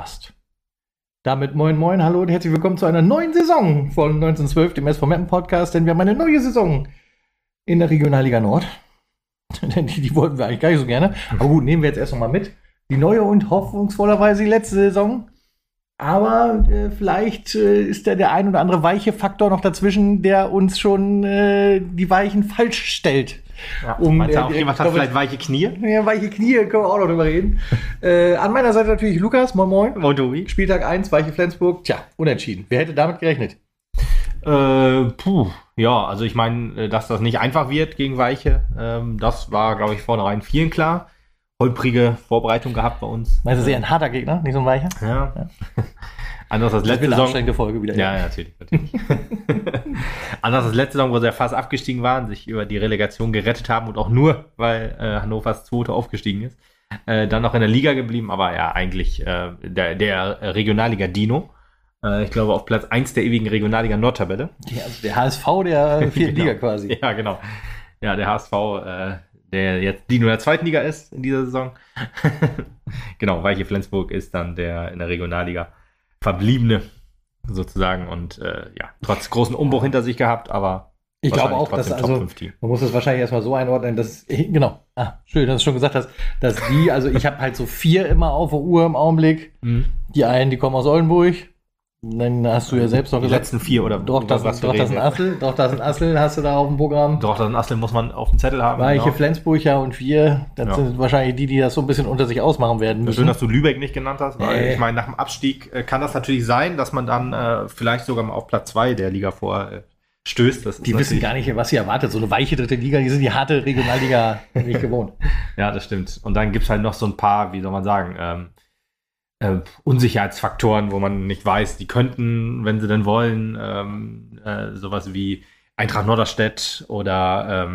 Podcast. Damit moin moin, hallo und herzlich willkommen zu einer neuen Saison von 1912, dem SV Meppen Podcast, denn wir haben eine neue Saison in der Regionalliga Nord. Die wollten wir eigentlich gar nicht so gerne, aber gut, nehmen wir jetzt erst noch mal mit. Die neue und hoffnungsvollerweise die letzte Saison. Aber vielleicht ist da der ein oder andere weiche Faktor noch dazwischen, der uns schon die Weichen falsch stellt. Ja, meinst du auch, jemand hat vielleicht weiche Knie? Ja, weiche Knie, können wir auch noch drüber reden. An meiner Seite natürlich Lukas, moin moin. Moin Tobi. Spieltag 1, Weiche Flensburg, tja, unentschieden. Wer hätte damit gerechnet? Ja, also ich meine, dass das nicht einfach wird gegen Weiche, das war, glaube ich, vornherein vielen klar. Holprige Vorbereitung gehabt bei uns. Meinst du, sehr ein harter Gegner, nicht so ein Weicher? Ja. Anders als letzte Saison. Saison. Anstrengende Folge wieder. Ja, natürlich. Anders als letzte Saison, wo sie ja fast abgestiegen waren, sich über die Relegation gerettet haben und auch nur, weil Hannovers Zweite aufgestiegen ist. Dann noch in der Liga geblieben, aber ja, eigentlich der Regionalliga Dino. Ich glaube, auf Platz 1 der ewigen Regionalliga Nordtabelle. Ja, also der HSV der vierten Genau. Liga quasi. Ja, genau. Ja, der HSV, der jetzt Dino der zweiten Liga ist in dieser Saison. Genau, Weiche Flensburg ist dann der in der Regionalliga Verbliebene sozusagen und ja, trotz großen Umbruch hinter sich gehabt, aber ich glaube auch, dass also, man muss das wahrscheinlich erstmal so einordnen, dass, genau, schön, dass du schon gesagt hast, dass die, also ich habe halt so 4 immer auf der Uhr im Augenblick. Die einen, die kommen aus Oldenburg. Dann hast du ja selbst noch die gesagt. Letzten 4 oder doch, das ist ein Assel. Doch, das ist ein Assel, hast du da auf dem Programm. Doch, das ist ein Assel, muss man auf dem Zettel haben. Weiche Flensburg, ja, und 4. Das sind wahrscheinlich die das so ein bisschen unter sich ausmachen werden müssen. Schön, dass du Lübeck nicht genannt hast, weil ich meine, nach dem Abstieg kann das natürlich sein, dass man dann vielleicht sogar mal auf Platz 2 der Liga stößt. Das die wissen gar nicht, was sie erwartet. So eine weiche dritte Liga, die sind die harte Regionalliga nicht gewohnt. Ja, das stimmt. Und dann gibt es halt noch so ein paar, wie soll man sagen, Unsicherheitsfaktoren, wo man nicht weiß, die könnten, wenn sie denn wollen, sowas wie Eintracht Norderstedt oder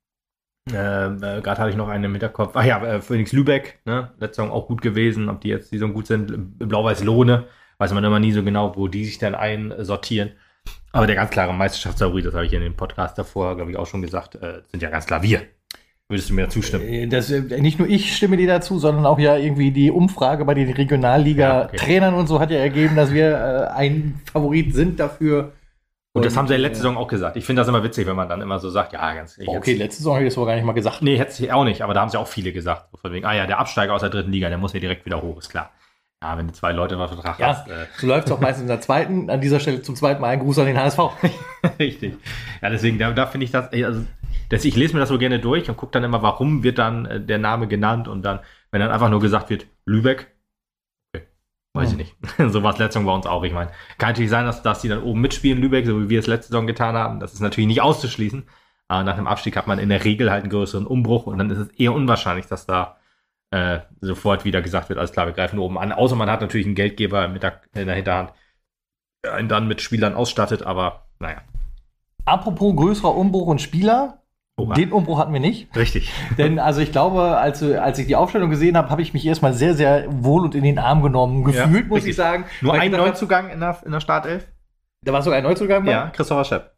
gerade hatte ich noch einen im Hinterkopf, Phoenix Lübeck, ne? Letzte Saison auch gut gewesen, ob die jetzt die so gut sind, Blau-Weiß Lohne, weiß man immer nie so genau, wo die sich dann einsortieren. Aber der ganz klare Meisterschaftsfavorit, das habe ich in dem Podcast davor, glaube ich, auch schon gesagt, sind ja ganz klar wir. Würdest du mir zustimmen? Nicht nur ich stimme dir dazu, sondern auch ja irgendwie die Umfrage bei den Regionalliga-Trainern und so hat ja ergeben, dass wir ein Favorit sind dafür. Und das haben sie ja letzte Saison auch gesagt. Ich finde das immer witzig, wenn man dann immer so sagt, ja, ganz ehrlich. Okay, letzte Saison habe ich das wohl gar nicht mal gesagt. Nee, hätte ich auch nicht, aber da haben sie auch viele gesagt. Von wegen, der Absteiger aus der dritten Liga, der muss ja direkt wieder hoch, ist klar. Ja, wenn du 2 Leute noch Vertrag hast. So läuft es auch meistens in der zweiten. An dieser Stelle zum zweiten Mal ein Gruß an den HSV. Richtig. Ja, deswegen, da finde ich das, also ich lese mir das so gerne durch und gucke dann immer, warum wird dann der Name genannt und dann, wenn dann einfach nur gesagt wird, Lübeck, okay, weiß ich nicht. So war es letzte Saison bei uns auch. Ich meine, kann natürlich sein, dass die dann oben mitspielen, Lübeck, so wie wir es letzte Saison getan haben. Das ist natürlich nicht auszuschließen. Aber nach dem Abstieg hat man in der Regel halt einen größeren Umbruch und dann ist es eher unwahrscheinlich, dass da sofort wieder gesagt wird, alles klar, wir greifen oben an. Außer man hat natürlich einen Geldgeber in der Hinterhand, der einen dann mit Spielern ausstattet, aber naja. Apropos größerer Umbruch und Spieler, den Umbruch hatten wir nicht. Richtig. Denn also ich glaube, als ich die Aufstellung gesehen habe, habe ich mich erstmal sehr, sehr wohl und in den Arm genommen gefühlt, muss ich sagen. Nur ein Neuzugang in der Startelf? Da war sogar ein Neuzugang bei? Ja, Christopher Schepp.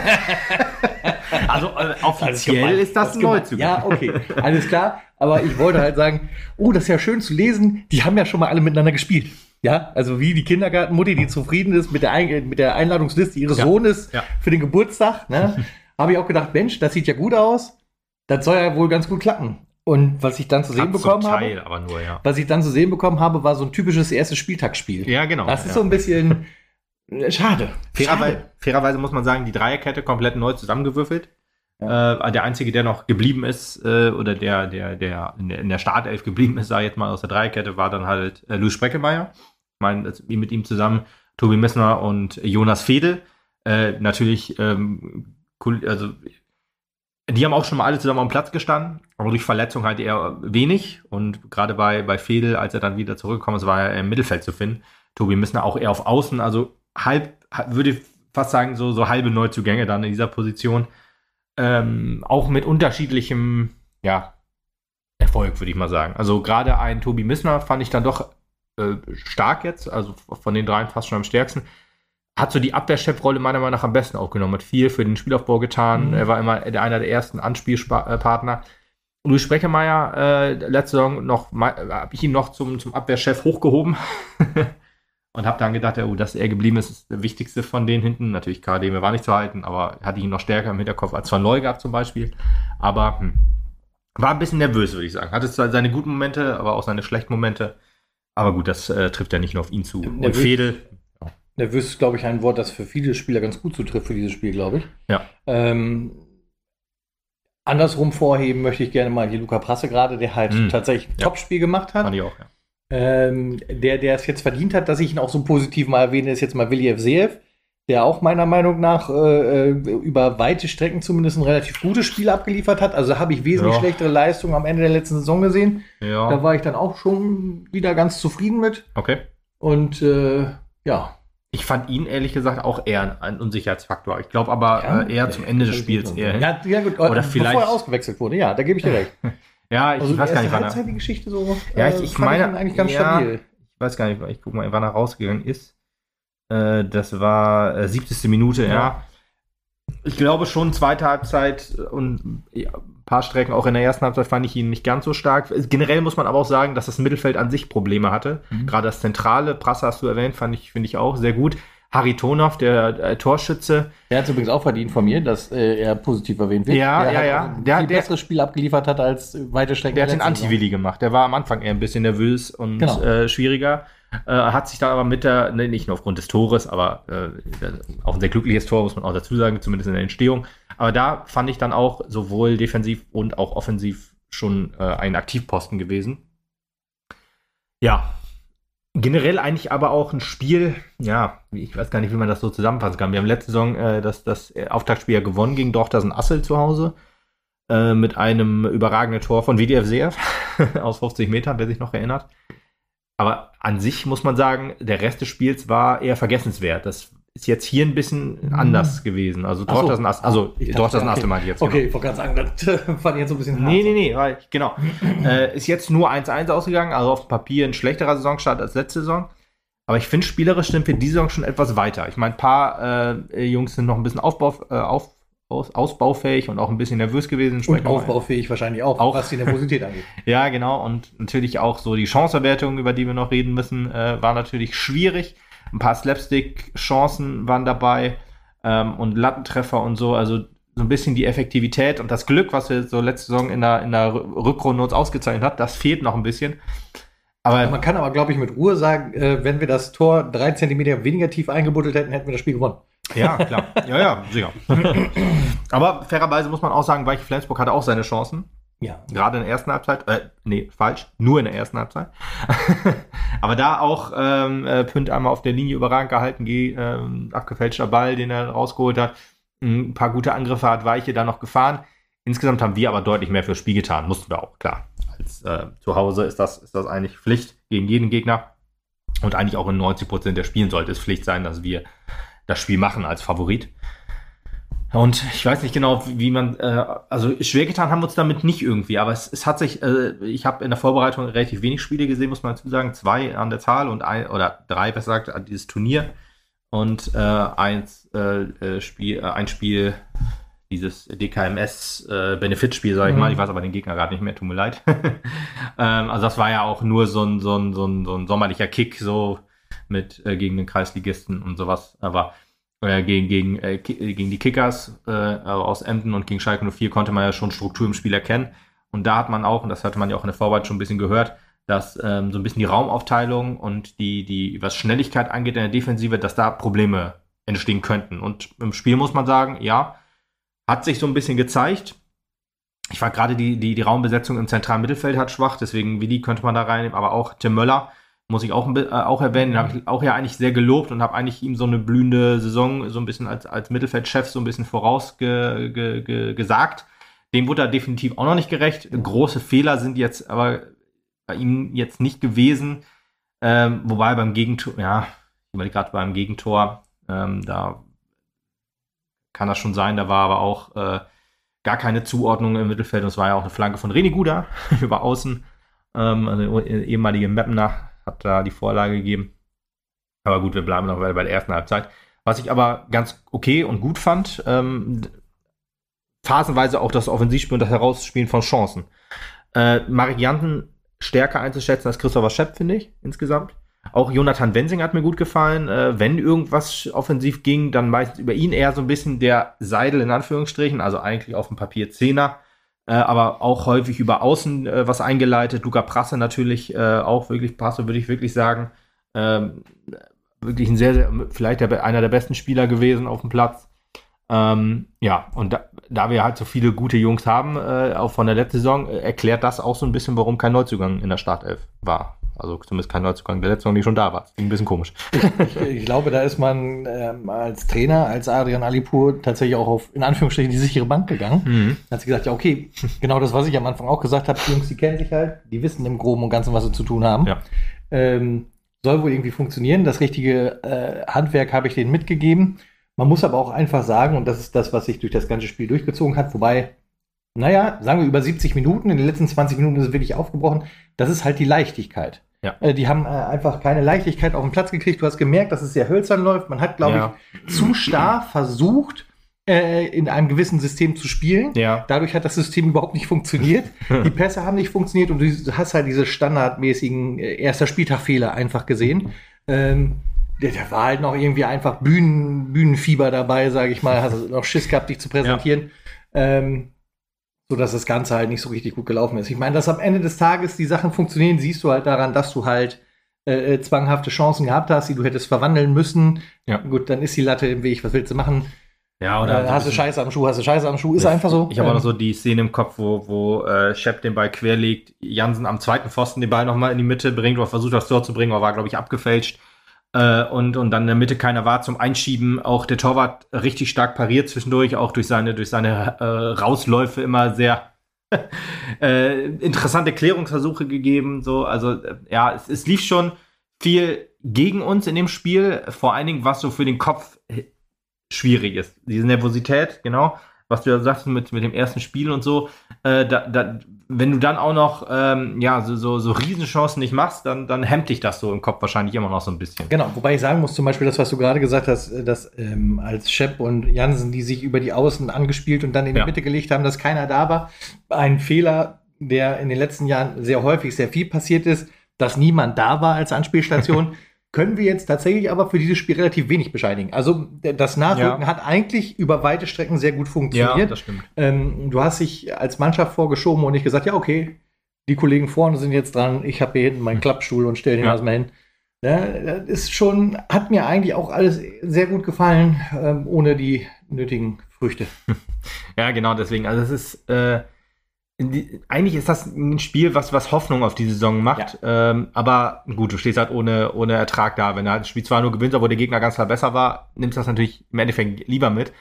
Also offiziell ist das ein Neuzugang. Ja, okay, alles klar. Aber ich wollte halt sagen, das ist ja schön zu lesen, die haben ja schon mal alle miteinander gespielt. Ja, also wie die Kindergartenmutti, die zufrieden ist mit der Einladungsliste ihres Sohnes für den Geburtstag, ne? Habe ich auch gedacht, Mensch, das sieht ja gut aus. Das soll ja wohl ganz gut klappen. Und was ich dann zu sehen bekommen habe, war so ein typisches erstes Spieltagsspiel. Ja, genau. Das ist so ein bisschen schade. Fairerweise muss man sagen, die Dreierkette komplett neu zusammengewürfelt. Ja. Der Einzige, der noch geblieben ist, oder der in der Startelf geblieben ist, sag ich jetzt mal, aus der Dreierkette, war dann halt Luis Spreckelmeier. Ich meine, mit ihm zusammen Tobi Messner und Jonas Fedel. Natürlich, also die haben auch schon mal alle zusammen am Platz gestanden, aber durch Verletzung halt eher wenig. Und gerade bei Fedel, als er dann wieder zurückgekommen ist, war er im Mittelfeld zu finden. Tobi Messner auch eher auf Außen, also würde ich fast sagen, so halbe Neuzugänge dann in dieser Position. Auch mit unterschiedlichem Erfolg, würde ich mal sagen. Also gerade ein Tobi Missner fand ich dann doch stark jetzt, also von den dreien fast schon am stärksten. Hat so die Abwehrchefrolle meiner Meinung nach am besten aufgenommen, hat viel für den Spielaufbau getan. Er war immer einer der ersten Anspielpartner. Luis Sprechemeyer, letzte Saison habe ich ihn noch zum Abwehrchef hochgehoben und habe dann gedacht, dass er geblieben ist der wichtigste von denen hinten. Natürlich, KD war nicht zu halten, aber hatte ihn noch stärker im Hinterkopf als Van Looy gehabt zum Beispiel. Aber war ein bisschen nervös, würde ich sagen. Hatte zwar seine guten Momente, aber auch seine schlechten Momente. Aber gut, das trifft ja nicht nur auf ihn zu. Und Fedel. Nervös ist, glaube ich, ein Wort, das für viele Spieler ganz gut zutrifft für dieses Spiel, glaube ich. Ja. Andersrum vorheben möchte ich gerne mal hier Luca Prasse gerade, der halt tatsächlich ein Top-Spiel gemacht hat. Fand ich auch, ja. Der es jetzt verdient hat, dass ich ihn auch so positiv mal erwähne, ist jetzt mal Willi Evseev, der auch meiner Meinung nach über weite Strecken zumindest ein relativ gutes Spiel abgeliefert hat. Also habe ich wesentlich schlechtere Leistungen am Ende der letzten Saison gesehen. Ja. Da war ich dann auch schon wieder ganz zufrieden mit. Okay. Und ja. Ich fand ihn ehrlich gesagt auch eher ein Unsicherheitsfaktor. Ich glaube aber eher zum Ende des Spiels eher. Ja, gut. Oder vielleicht bevor er ausgewechselt wurde. Ja, da gebe ich dir recht. Ja, ich weiß gar nicht, wann er die Geschichte so. Ja, ich meine eigentlich ganz stabil. Ich weiß gar nicht, ich gucke mal, wann er rausgegangen ist. Das war 70. Minute, ja. Ich glaube schon, zweite Halbzeit und ein paar Strecken auch in der ersten Halbzeit fand ich ihn nicht ganz so stark. Generell muss man aber auch sagen, dass das Mittelfeld an sich Probleme hatte. Gerade das Zentrale, Prasse hast du erwähnt, finde ich auch sehr gut. Haritonov, der Torschütze. Der hat es übrigens auch verdient von mir, dass er positiv erwähnt wird. Der ein besseres Spiel abgeliefert hat als weite Strecken. Der hat den Anti-Willi gemacht. Der war am Anfang eher ein bisschen nervös und schwieriger. Hat sich dann aber nicht nur aufgrund des Tores, aber auch ein sehr glückliches Tor, muss man auch dazu sagen, zumindest in der Entstehung. Aber da fand ich dann auch sowohl defensiv und auch offensiv schon ein Aktivposten gewesen. Ja, generell eigentlich aber auch ein Spiel, ich weiß gar nicht, wie man das so zusammenfassen kann. Wir haben letzte Saison das Auftaktspiel ja gewonnen gegen Dortmund Assel zu Hause mit einem überragenden Tor von WDF Seev aus 50 Metern, wer sich noch erinnert. Aber an sich muss man sagen, der Rest des Spiels war eher vergessenswert. Das ist jetzt hier ein bisschen anders gewesen. Also Dortmund Assel meinte ich jetzt. Okay, ich wollte gerade sagen, das fand ich jetzt so ein bisschen hart. Nee, genau. Ist jetzt nur 1-1 ausgegangen, also auf dem Papier ein schlechterer Saisonstart als letzte Saison. Aber ich finde, spielerisch sind wir diese Saison schon etwas weiter. Ich meine, ein paar Jungs sind noch ein bisschen ausbaufähig und auch ein bisschen nervös gewesen. Und aufbaufähig wahrscheinlich auch, was die Nervosität angeht. Ja, genau. Und natürlich auch so die Chanceverwertung, über die wir noch reden müssen, war natürlich schwierig. Ein paar Slapstick-Chancen waren dabei und Lattentreffer und so. Also so ein bisschen die Effektivität und das Glück, was wir so letzte Saison in der Rückrunde uns ausgezeichnet hat, das fehlt noch ein bisschen. Aber man kann aber, glaube ich, mit Ruhe sagen, wenn wir das Tor 3 Zentimeter weniger tief eingebuddelt hätten, hätten wir das Spiel gewonnen. Ja, klar. Ja, sicher. Aber fairerweise muss man auch sagen, Weiche Flensburg hatte auch seine Chancen. Ja. Gerade in der ersten Halbzeit. Falsch. Nur in der ersten Halbzeit. Aber da auch Pünd einmal auf der Linie überragend gehalten, abgefälschter Ball, den er rausgeholt hat. Ein paar gute Angriffe hat Weiche da noch gefahren. Insgesamt haben wir aber deutlich mehr fürs Spiel getan. Mussten wir auch, klar. Als zu Hause ist das eigentlich Pflicht gegen jeden Gegner. Und eigentlich auch in 90% der Spielen sollte es Pflicht sein, dass wir das Spiel machen als Favorit. Und ich weiß nicht genau, wie man, also schwer getan haben wir uns damit nicht irgendwie, aber es hat sich, ich habe in der Vorbereitung relativ wenig Spiele gesehen, muss man dazu sagen, 2 an der Zahl und 3, besser gesagt, an dieses Turnier und ein Spiel, dieses DKMS Benefitspiel, sag ich mal, ich weiß aber den Gegner gerade nicht mehr, tut mir leid. Also das war ja auch nur so ein sommerlicher Kick, so mit gegen den Kreisligisten und sowas, aber gegen die Kickers aus Emden und gegen Schalke 04 konnte man ja schon Struktur im Spiel erkennen. Und da hat man auch, und das hatte man ja auch in der Vorarbeit schon ein bisschen gehört, dass so ein bisschen die Raumaufteilung und die was Schnelligkeit angeht in der Defensive, dass da Probleme entstehen könnten. Und im Spiel muss man sagen, ja, hat sich so ein bisschen gezeigt. Ich fand gerade die Raumbesetzung im zentralen Mittelfeld hat schwach, deswegen Willi könnte man da reinnehmen, aber auch Tim Möller muss ich auch erwähnen, den habe ich auch ja eigentlich sehr gelobt und habe eigentlich ihm so eine blühende Saison so ein bisschen als Mittelfeldchef so ein bisschen vorausgesagt. Dem wurde er definitiv auch noch nicht gerecht. Große Fehler sind jetzt aber bei ihm jetzt nicht gewesen. Wobei beim Gegentor, ich überlege gerade beim Gegentor, da kann das schon sein, da war aber auch gar keine Zuordnung im Mittelfeld und es war ja auch eine Flanke von René Guda über außen, also ehemalige Mappener hat da die Vorlage gegeben. Aber gut, wir bleiben noch bei der ersten Halbzeit. Was ich aber ganz okay und gut fand, phasenweise auch das Offensivspiel und das Herausspielen von Chancen. Marek Jansen stärker einzuschätzen als Christopher Schepp, finde ich, insgesamt. Auch Jonathan Wensing hat mir gut gefallen. Wenn irgendwas offensiv ging, dann meistens über ihn eher so ein bisschen der Seidel in Anführungsstrichen, also eigentlich auf dem Papier Zehner, aber auch häufig über Außen was eingeleitet. Luca Prasse natürlich auch wirklich Prasse, würde ich wirklich sagen. Wirklich ein vielleicht einer der besten Spieler gewesen auf dem Platz. Ja, und da wir halt so viele gute Jungs haben, auch von der letzten Saison, erklärt das auch so ein bisschen, warum kein Neuzugang in der Startelf war. Also zumindest kein Neuzugang der letzten Saison, die schon da war. Das klingt ein bisschen komisch. Ich glaube, da ist man als Trainer, als Adrian Alipur tatsächlich auch auf, in Anführungsstrichen, die sichere Bank gegangen. Mhm. Da hat sie gesagt, ja okay, genau das, was ich am Anfang auch gesagt habe, die Jungs, die kennen sich halt, die wissen im Groben und Ganzen, was sie zu tun haben. Ja. Soll wohl irgendwie funktionieren. Das richtige Handwerk habe ich denen mitgegeben. Man muss aber auch einfach sagen, und das ist das, was sich durch das ganze Spiel durchgezogen hat, wobei, naja, sagen wir über 70 Minuten, in den letzten 20 Minuten ist es wirklich aufgebrochen, das ist halt die Leichtigkeit. Ja. Die haben einfach keine Leichtigkeit auf den Platz gekriegt. Du hast gemerkt, dass es sehr hölzern läuft. Man hat, glaube ich, zu starr versucht, in einem gewissen System zu spielen. Ja. Dadurch hat das System überhaupt nicht funktioniert. Die Pässe haben nicht funktioniert und du hast halt diese standardmäßigen erster Spieltag-Fehler einfach gesehen. Da war halt noch irgendwie einfach Bühnenfieber dabei, sage ich mal. Hast du noch Schiss gehabt, dich zu präsentieren. Ja. Sodass das Ganze halt nicht so richtig gut gelaufen ist. Ich meine, dass am Ende des Tages die Sachen funktionieren, siehst du halt daran, dass du halt zwanghafte Chancen gehabt hast, die du hättest verwandeln müssen. Ja. Gut, dann ist die Latte im Weg. Was willst du machen? Ja, oder hast du Scheiße am Schuh, ist einfach so. Ich habe auch noch so die Szene im Kopf, wo Schepp den Ball querlegt, Jansen am zweiten Pfosten den Ball nochmal in die Mitte bringt oder versucht, das Tor zu bringen, aber war, glaube ich, abgefälscht. Und dann in der Mitte keiner war zum Einschieben. Auch der Torwart richtig stark pariert zwischendurch, auch durch seine Rausläufe immer sehr interessante Klärungsversuche gegeben. So, also ja, es lief schon viel gegen uns in dem Spiel, vor allen Dingen, was so für den Kopf schwierig ist. Diese Nervosität, genau, was du ja sagst mit dem ersten Spiel und so, wenn du dann auch noch so Riesenchancen nicht machst, dann hemmt dich das so im Kopf wahrscheinlich immer noch so ein bisschen. Genau, wobei ich sagen muss, zum Beispiel das, was du gerade gesagt hast, dass als Schepp und Jansen, die sich über die Außen angespielt und dann in die Mitte gelegt haben, dass keiner da war, ein Fehler, der in den letzten Jahren sehr häufig, sehr viel passiert ist, dass niemand da war als Anspielstation, können wir jetzt tatsächlich aber für dieses Spiel relativ wenig bescheinigen. Also das Nachrücken hat eigentlich über weite Strecken sehr gut funktioniert. Ja, das stimmt. Du hast dich als Mannschaft vorgeschoben und nicht gesagt, ja okay, die Kollegen vorne sind jetzt dran, ich habe hier hinten meinen Klappstuhl und stelle den erstmal hin. Ja, das ist schon, hat mir eigentlich auch alles sehr gut gefallen, ohne die nötigen Früchte. Ja, genau, deswegen, also es ist eigentlich ist das ein Spiel, was Hoffnung auf die Saison macht. Ja. Aber gut, du stehst halt ohne Ertrag da. Wenn du halt das Spiel zwar nur gewinnst, aber der Gegner ganz klar besser war, nimmst du das natürlich im Endeffekt lieber mit.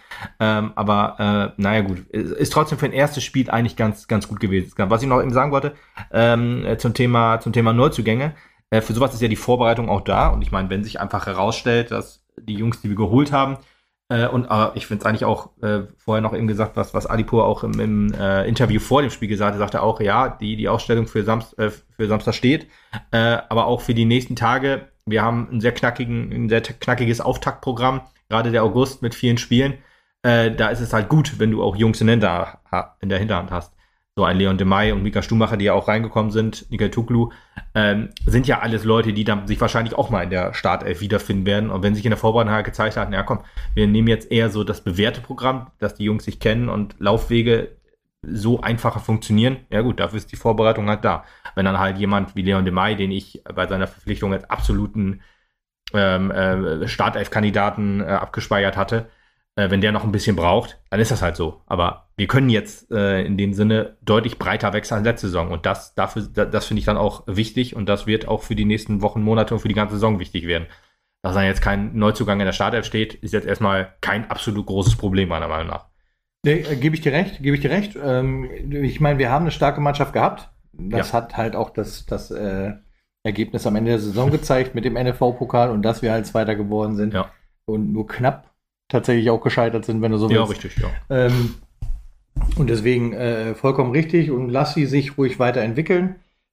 Aber naja gut, ist trotzdem für ein erstes Spiel eigentlich ganz, ganz gut gewesen. Was ich noch eben sagen wollte, zum Thema Neuzugänge, für sowas ist ja die Vorbereitung auch da. Und ich meine, wenn sich einfach herausstellt, dass die Jungs, die wir geholt haben, aber ich finde es eigentlich auch vorher noch eben gesagt, was Alipur auch im Interview vor dem Spiel gesagt hat, sagte auch, ja, die Ausstellung für Samstag steht, aber auch für die nächsten Tage. Wir haben ein sehr knackiges Auftaktprogramm, gerade der August mit vielen Spielen. Da ist es halt gut, wenn du auch Jungs in der Hinterhand hast. So ein Leon Demay und Mika Stumacher, die ja auch reingekommen sind, Nikel Tuklu, sind ja alles Leute, die dann sich wahrscheinlich auch mal in der Startelf wiederfinden werden. Und wenn sich in der Vorbereitung halt gezeigt hat, na komm, wir nehmen jetzt eher so das bewährte Programm, dass die Jungs sich kennen und Laufwege so einfacher funktionieren, ja gut, dafür ist die Vorbereitung halt da. Wenn dann halt jemand wie Leon Demay, den ich bei seiner Verpflichtung als absoluten Startelf-Kandidaten abgespeichert hatte, wenn der noch ein bisschen braucht, dann ist das halt so. Aber wir können jetzt in dem Sinne deutlich breiter wechseln als letzte Saison. Und das finde ich dann auch wichtig. Und das wird auch für die nächsten Wochen, Monate und für die ganze Saison wichtig werden. Dass dann jetzt kein Neuzugang in der Startelf steht, ist jetzt erstmal kein absolut großes Problem, meiner Meinung nach. Nee, gebe ich dir recht. Ich meine, wir haben eine starke Mannschaft gehabt. Das hat halt auch das Ergebnis am Ende der Saison gezeigt mit dem NFV-Pokal und dass wir halt Zweiter geworden sind. Ja. Und nur knapp tatsächlich auch gescheitert sind, wenn du so willst. Ja, richtig, ja. Und deswegen vollkommen richtig und lass sie sich ruhig weiterentwickeln.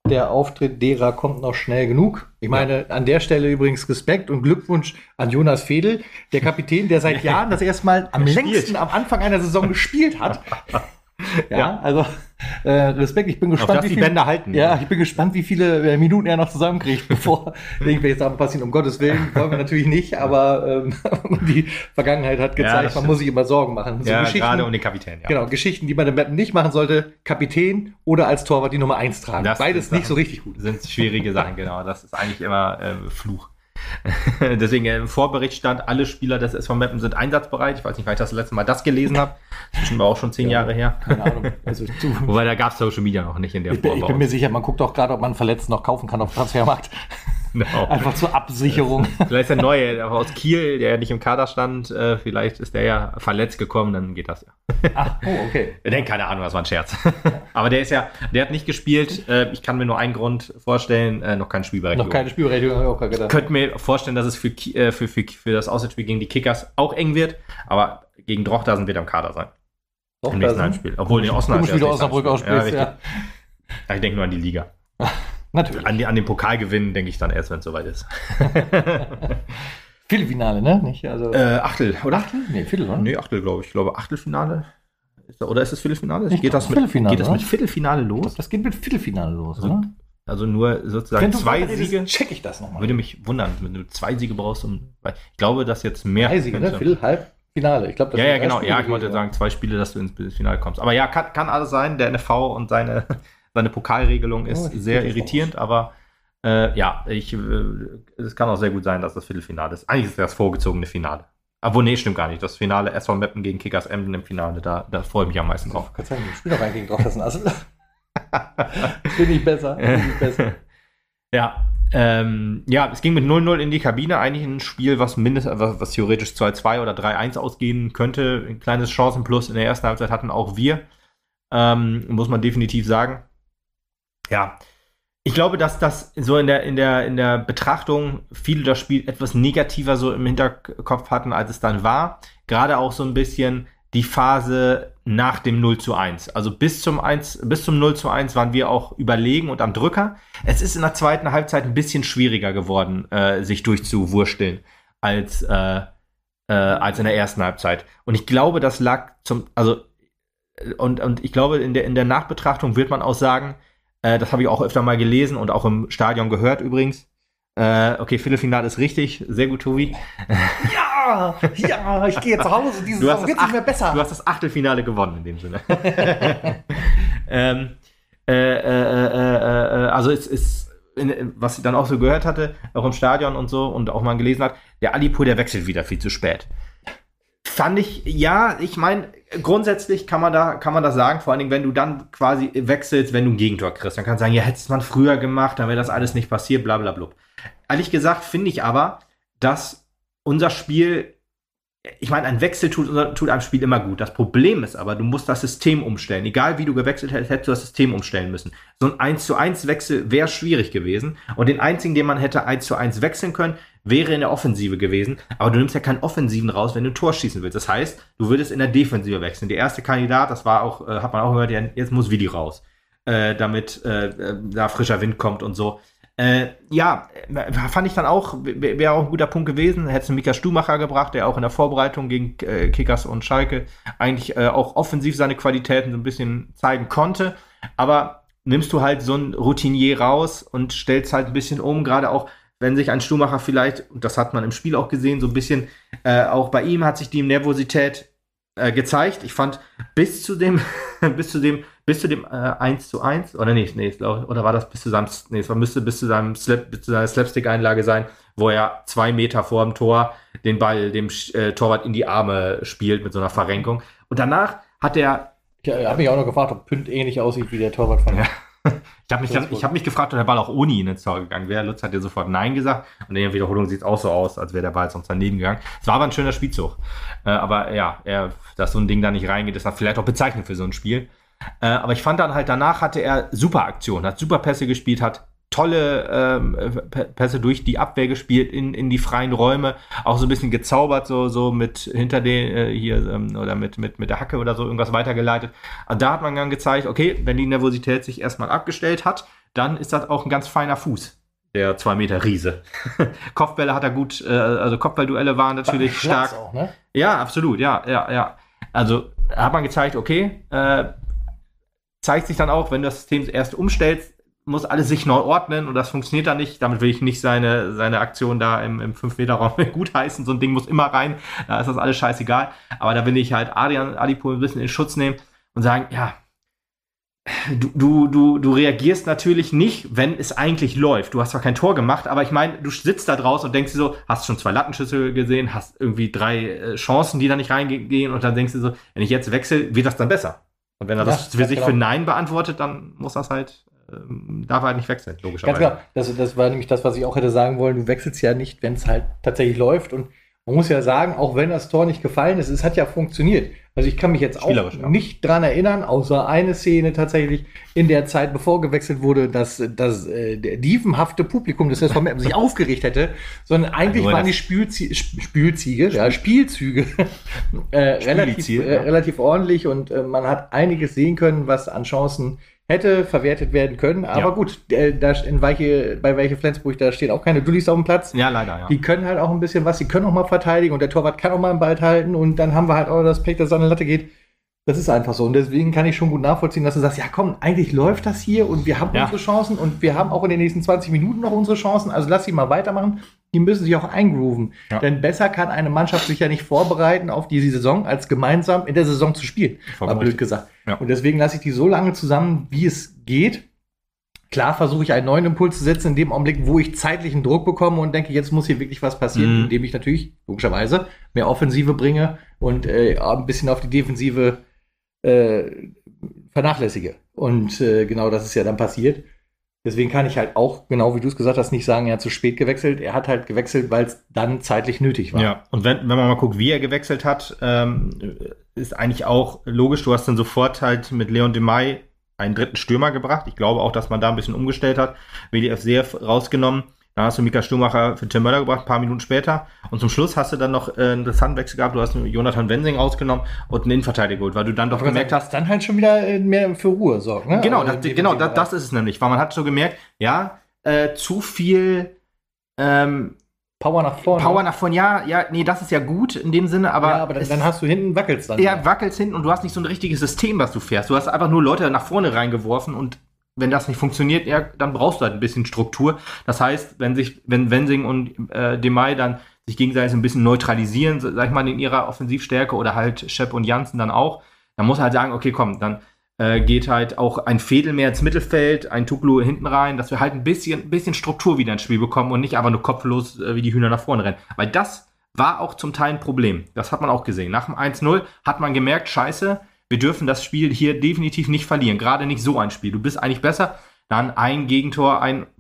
der Auftritt derer kommt noch schnell genug. Ich meine, an der Stelle übrigens Respekt und Glückwunsch an Jonas Fedel, der Kapitän, der seit Jahren das erste Mal am längsten am Anfang einer Saison gespielt hat. Ja, also Respekt, ich bin gespannt, wie die Bänder halten. Ja, ich bin gespannt, wie viele Minuten er noch zusammenkriegt, bevor irgendwelche Sachen passieren. Um Gottes Willen wollen wir natürlich nicht, aber die Vergangenheit hat gezeigt, man muss sich immer Sorgen machen. So gerade um den Kapitän. Ja. Genau, Geschichten, die man im Mappen nicht machen sollte, Kapitän oder als Torwart die Nummer 1 tragen. Beides nicht so richtig gut. Sind schwierige Sachen, genau. Das ist eigentlich immer Fluch. Deswegen im Vorbericht stand, alle Spieler des SV Meppen sind einsatzbereit. Ich weiß nicht, weil ich das letzte Mal das gelesen habe. Das war auch schon 10 Jahre her. Keine Ahnung. Also, wobei, da gab es Social Media noch nicht in der Form. Ich bin mir sicher, man guckt auch gerade, ob man Verletzten noch kaufen kann auf dem Transfermarkt. No. Einfach zur Absicherung. Vielleicht der Neue, der aus Kiel, der ja nicht im Kader stand, vielleicht ist der ja verletzt gekommen, dann geht das ja. Ach, oh, okay. Ich denke, keine Ahnung, das war ein Scherz. Aber der hat nicht gespielt. Ich kann mir nur einen Grund vorstellen, noch keine Spielberechtigung. Noch keine Spielberechtigung, habe ich auch gerade gedacht. Ich könnte mir vorstellen, dass es für das Auswärtsspiel gegen die Kickers auch eng wird, aber gegen Drochtersen wird er im Kader sein. Im nächsten Heimspiel. Obwohl in Osnabrück wieder Osnabrück aussprichst, ja. Ich denke nur an die Liga. Natürlich. An den Pokalgewinn denke ich dann erst, wenn es soweit ist. Viertelfinale, ne? Nicht? Also Achtel, oder? Achtel? Nee, Viertel, oder? Nee, Achtel, glaube ich. Ich glaube, Achtelfinale. Oder ist es Viertelfinale? Geht das mit Viertelfinale los? Das geht mit Viertelfinale los, oder? Also nur sozusagen 2 Siege. Check ich das nochmal. Würde mich wundern, wenn du 2 Siege brauchst. Ich glaube, dass jetzt mehr. 3 Siege, ne? Viertel, halb, Finale. Ich glaube, ja, genau. Ja, ich wollte sagen, 2 Spiele, dass du ins Finale kommst. Aber ja, kann alles sein. Der NFV und seine Pokalregelung ist sehr irritierend, aber es kann auch sehr gut sein, dass das Viertelfinale ist. Eigentlich ist das vorgezogene Finale. Aber nee, stimmt gar nicht. Das Finale SV Meppen gegen Kickers Emden im Finale, da freue ich mich am meisten drauf. Kannst du sagen, ich spiele doch rein gegen Drochtersen. Also, bin ich besser. Ja, es ging mit 0-0 in die Kabine. Eigentlich ein Spiel, was theoretisch 2-2 oder 3-1 ausgehen könnte. Ein kleines Chancenplus in der ersten Halbzeit hatten auch wir. Muss man definitiv sagen. Ja, ich glaube, dass das so in der Betrachtung viele das Spiel etwas negativer so im Hinterkopf hatten, als es dann war. Gerade auch so ein bisschen die Phase nach dem 0-1. Also bis zum 0-1 waren wir auch überlegen und am Drücker. Es ist in der zweiten Halbzeit ein bisschen schwieriger geworden, sich durchzuwursteln als in der ersten Halbzeit. Und ich glaube, das lag und ich glaube, in der Nachbetrachtung wird man auch sagen, das habe ich auch öfter mal gelesen und auch im Stadion gehört übrigens. Okay, Viertelfinale ist richtig. Sehr gut, Tobi. Ja, ich gehe zu Hause. Diese Saison wird nicht mehr besser. Du hast das Achtelfinale gewonnen in dem Sinne. Also es ist, was ich dann auch so gehört hatte, auch im Stadion und so und auch mal gelesen hat, der Alipur, der wechselt wieder viel zu spät. Fand ich, ja, ich meine, grundsätzlich kann man das sagen, vor allen Dingen, wenn du dann quasi wechselst, wenn du ein Gegentor kriegst, dann kannst du sagen, ja, hättest man früher gemacht, dann wäre das alles nicht passiert, bla bla bla. Ehrlich gesagt finde ich aber, dass unser Spiel, ich meine, ein Wechsel tut einem Spiel immer gut. Das Problem ist aber, du musst das System umstellen. Egal wie du gewechselt hättest, hättest du das System umstellen müssen. So ein 1:1 Wechsel wäre schwierig gewesen. Und den einzigen, den man hätte 1:1 wechseln können, wäre in der Offensive gewesen. Aber du nimmst ja keinen Offensiven raus, wenn du ein Tor schießen willst. Das heißt, du würdest in der Defensive wechseln. Der erste Kandidat, das war auch, hat man auch gehört, jetzt muss Willi raus. Damit da frischer Wind kommt und so. Fand ich dann auch, wäre auch ein guter Punkt gewesen. Hättest du Mika Stumacher gebracht, der auch in der Vorbereitung gegen Kickers und Schalke eigentlich auch offensiv seine Qualitäten so ein bisschen zeigen konnte. Aber nimmst du halt so einen Routinier raus und stellst halt ein bisschen um, gerade auch, wenn sich ein Stumacher vielleicht, und das hat man im Spiel auch gesehen, so ein bisschen, auch bei ihm hat sich die Nervosität gezeigt. Ich fand bis zu dem 1:1 oder nicht, oder war das bis zu seinem, es müsste bis zu seiner Slapstick-Einlage sein, wo er 2 Meter vor dem Tor den Ball dem Torwart in die Arme spielt mit so einer Verrenkung. Und danach hat er... Ich habe mich auch noch gefragt, ob Pünd ähnlich aussieht wie der Torwart von... Ja. Ich hab mich gefragt, ob der Ball auch ohne ihn ins Tor gegangen wäre. Lutz hat ja sofort Nein gesagt. Und in der Wiederholung sieht es auch so aus, als wäre der Ball sonst daneben gegangen. Es war aber ein schöner Spielzug. Aber ja, dass so ein Ding da nicht reingeht, ist dann vielleicht auch bezeichnend für so ein Spiel. Aber ich fand dann halt, danach hatte er super Aktionen, hat super Pässe gespielt, hat tolle Pässe durch die Abwehr gespielt, in die freien Räume, auch so ein bisschen gezaubert, so mit hinter den oder mit der Hacke oder so irgendwas weitergeleitet. Und da hat man dann gezeigt, okay, wenn die Nervosität sich erstmal abgestellt hat, dann ist das auch ein ganz feiner Fuß, der 2 Meter Riese. Kopfbälle hat er gut, also Kopfballduelle waren natürlich stark. Auch, ne? Ja, absolut, ja. Also hat man gezeigt, okay, zeigt sich dann auch, wenn du das System erst umstellst, muss alles sich neu ordnen und das funktioniert dann nicht. Damit will ich nicht seine Aktion da im 5-Meter-Raum gutheißen. So ein Ding muss immer rein, da ist das alles scheißegal. Aber da will ich halt Adipol ein bisschen in Schutz nehmen und sagen, ja, du reagierst natürlich nicht, wenn es eigentlich läuft. Du hast zwar kein Tor gemacht, aber ich meine, du sitzt da draußen und denkst dir so, hast schon 2 Lattenschüsse gesehen, hast irgendwie 3 Chancen, die da nicht reingehen und dann denkst du so, wenn ich jetzt wechsle, wird das dann besser. Und wenn er das für sich für Nein beantwortet, dann muss das halt, darf er halt nicht wechseln, logischerweise. Ganz klar, das war nämlich das, was ich auch hätte sagen wollen. Du wechselst ja nicht, wenn es halt tatsächlich läuft. Und man muss ja sagen, auch wenn das Tor nicht gefallen ist, es hat ja funktioniert. Also ich kann mich jetzt auch nicht dran erinnern, außer eine Szene tatsächlich in der Zeit, bevor gewechselt wurde, dass das dievenhafte Publikum des SV Meppen sich aufgeregt hätte, sondern eigentlich waren die Spielzüge relativ ordentlich und man hat einiges sehen können, was an Chancen hätte verwertet werden können. Aber gut, bei welche Flensburg, da stehen auch keine Dullis auf dem Platz. Ja, leider, ja. Die können halt auch ein bisschen was, die können auch mal verteidigen und der Torwart kann auch mal einen Ball halten und dann haben wir halt auch das Pech, dass es an die Latte geht. Das ist einfach so. Und deswegen kann ich schon gut nachvollziehen, dass du sagst, ja komm, eigentlich läuft das hier und wir haben unsere Chancen und wir haben auch in den nächsten 20 Minuten noch unsere Chancen. Also lass sie mal weitermachen. Die müssen sich auch eingrooven. Ja. Denn besser kann eine Mannschaft sich ja nicht vorbereiten auf diese Saison, als gemeinsam in der Saison zu spielen. War blöd gesagt. Ja. Und deswegen lasse ich die so lange zusammen, wie es geht. Klar versuche ich einen neuen Impuls zu setzen in dem Augenblick, wo ich zeitlichen Druck bekomme und denke, jetzt muss hier wirklich was passieren, indem ich natürlich, logischerweise, mehr Offensive bringe und ein bisschen auf die Defensive vernachlässige. Und genau das ist ja dann passiert. Deswegen kann ich halt auch, genau wie du es gesagt hast, nicht sagen, er hat zu spät gewechselt. Er hat halt gewechselt, weil es dann zeitlich nötig war. Ja, und wenn man mal guckt, wie er gewechselt hat, ist eigentlich auch logisch. Du hast dann sofort halt mit Leon Demay einen dritten Stürmer gebracht. Ich glaube auch, dass man da ein bisschen umgestellt hat. WDF sehr rausgenommen. Dann hast du Mika Schumacher für Tim Möller gebracht, ein paar Minuten später. Und zum Schluss hast du dann noch einen interessanten Wechsel gehabt. Du hast Jonathan Wensing rausgenommen und einen Innenverteidiger geholt, weil du dann doch gemerkt hast, dann halt schon wieder mehr für Ruhe sorgt. Ne? Genau, das ist es nämlich. Weil man hat so gemerkt, zu viel Power nach vorne, nee, das ist ja gut in dem Sinne, aber... Ja, aber dann hast du hinten, wackelst dann. Ja, wackelst hinten und du hast nicht so ein richtiges System, was du fährst. Du hast einfach nur Leute nach vorne reingeworfen und wenn das nicht funktioniert, dann brauchst du halt ein bisschen Struktur. Das heißt, wenn Wensing und Demay dann sich gegenseitig so ein bisschen neutralisieren, sag ich mal, in ihrer Offensivstärke oder halt Schepp und Janssen dann auch, dann muss er halt sagen, okay, komm, dann geht halt auch ein Fedel mehr ins Mittelfeld, ein Tuklu hinten rein, dass wir halt ein bisschen Struktur wieder ins Spiel bekommen und nicht einfach nur kopflos wie die Hühner nach vorne rennen. Weil das war auch zum Teil ein Problem. Das hat man auch gesehen. Nach dem 1-0 hat man gemerkt, scheiße, wir dürfen das Spiel hier definitiv nicht verlieren. Gerade nicht so ein Spiel. Du bist eigentlich besser. Dann ein Gegentor,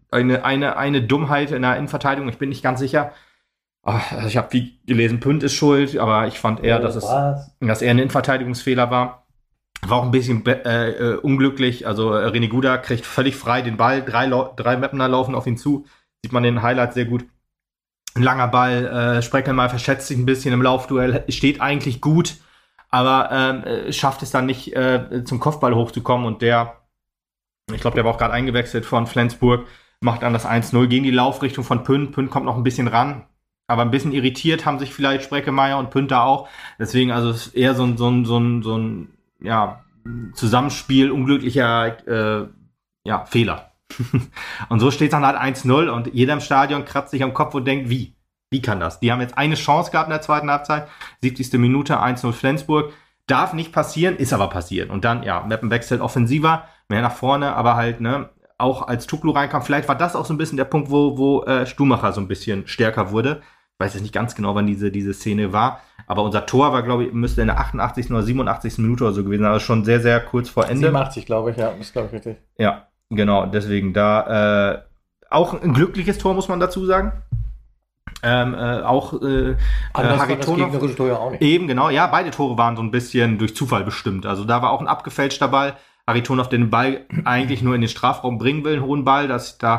eine Dummheit in der Innenverteidigung. Ich bin nicht ganz sicher. Also ich habe viel gelesen, Pünd ist schuld, aber ich fand eher, dass er ein Innenverteidigungsfehler war. War auch ein bisschen unglücklich. Also René Guda kriegt völlig frei den Ball. 3 Mapner laufen auf ihn zu. Sieht man in den Highlights sehr gut. Ein langer Ball. Spreckelmal verschätzt sich ein bisschen im Laufduell. Steht eigentlich gut. Aber schafft es dann nicht, zum Kopfball hochzukommen. Und ich glaube, der war auch gerade eingewechselt von Flensburg, macht dann das 1-0 gegen die Laufrichtung von Pünd. Pünd kommt noch ein bisschen ran. Aber ein bisschen irritiert haben sich vielleicht Spreckelmeier und Pünd da auch. Deswegen, also es ist eher so ein Zusammenspiel unglücklicher Fehler. Und so steht es dann halt 1-0 und jeder im Stadion kratzt sich am Kopf und denkt, wie kann das? Die haben jetzt eine Chance gehabt in der zweiten Halbzeit, 70. Minute, 1-0 Flensburg. Darf nicht passieren, ist aber passiert. Und dann, Meppen wechselt offensiver, mehr nach vorne, aber halt, auch als Tuklu reinkam, vielleicht war das auch so ein bisschen der Punkt, wo Stumacher so ein bisschen stärker wurde. Ich weiß jetzt nicht ganz genau, wann diese Szene war, aber unser Tor war, glaube ich, müsste in der 88. oder 87. Minute oder so gewesen sein, also schon sehr, sehr kurz vor Ende. 87, glaube ich, ist, glaube ich, richtig. Ja, genau, deswegen da auch ein glückliches Tor, muss man dazu sagen. Gegnerische Tor ja auch nicht. Eben, genau, ja, beide Tore waren so ein bisschen durch Zufall bestimmt. Also da war auch ein abgefälschter Ball. Haritonov den Ball eigentlich nur in den Strafraum bringen will, einen hohen Ball, dass dann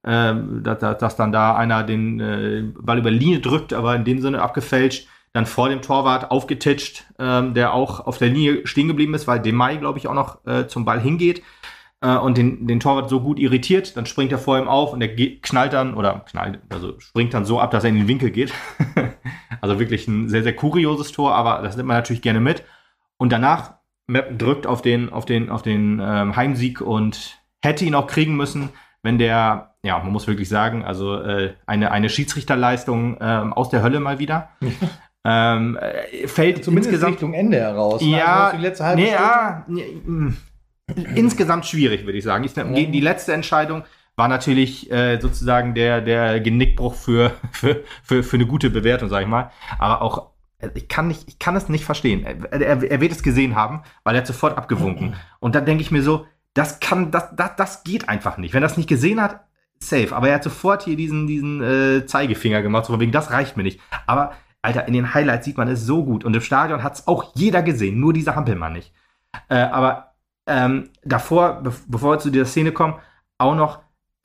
da einer den Ball über die Linie drückt, aber in dem Sinne abgefälscht, dann vor dem Torwart aufgetitscht, der auch auf der Linie stehen geblieben ist, weil Demay, glaube ich, auch noch zum Ball hingeht. und den Torwart so gut irritiert, dann springt er vor ihm auf und er springt dann so ab, dass er in den Winkel geht. Also wirklich ein sehr, sehr kurioses Tor, aber das nimmt man natürlich gerne mit. Und danach Meppen drückt auf den Heimsieg und hätte ihn auch kriegen müssen, wenn der, ja, man muss wirklich sagen, also eine Schiedsrichterleistung aus der Hölle mal wieder. Fällt zumindest insgesamt Richtung Ende heraus. Ja, also die letzte halbe Stunde. Insgesamt schwierig, würde ich sagen. Die letzte Entscheidung war natürlich sozusagen der Genickbruch für eine gute Bewertung, sag ich mal. Aber auch, ich kann es nicht verstehen. Er wird es gesehen haben, weil er hat sofort abgewunken. Und dann denke ich mir so, das geht einfach nicht. Wenn er das nicht gesehen hat, safe. Aber er hat sofort hier diesen Zeigefinger gemacht, so von wegen, das reicht mir nicht. Aber, Alter, in den Highlights sieht man es so gut. Und im Stadion hat es auch jeder gesehen, nur dieser Hampelmann nicht. Aber davor, bevor wir zu dieser Szene kommen, auch noch,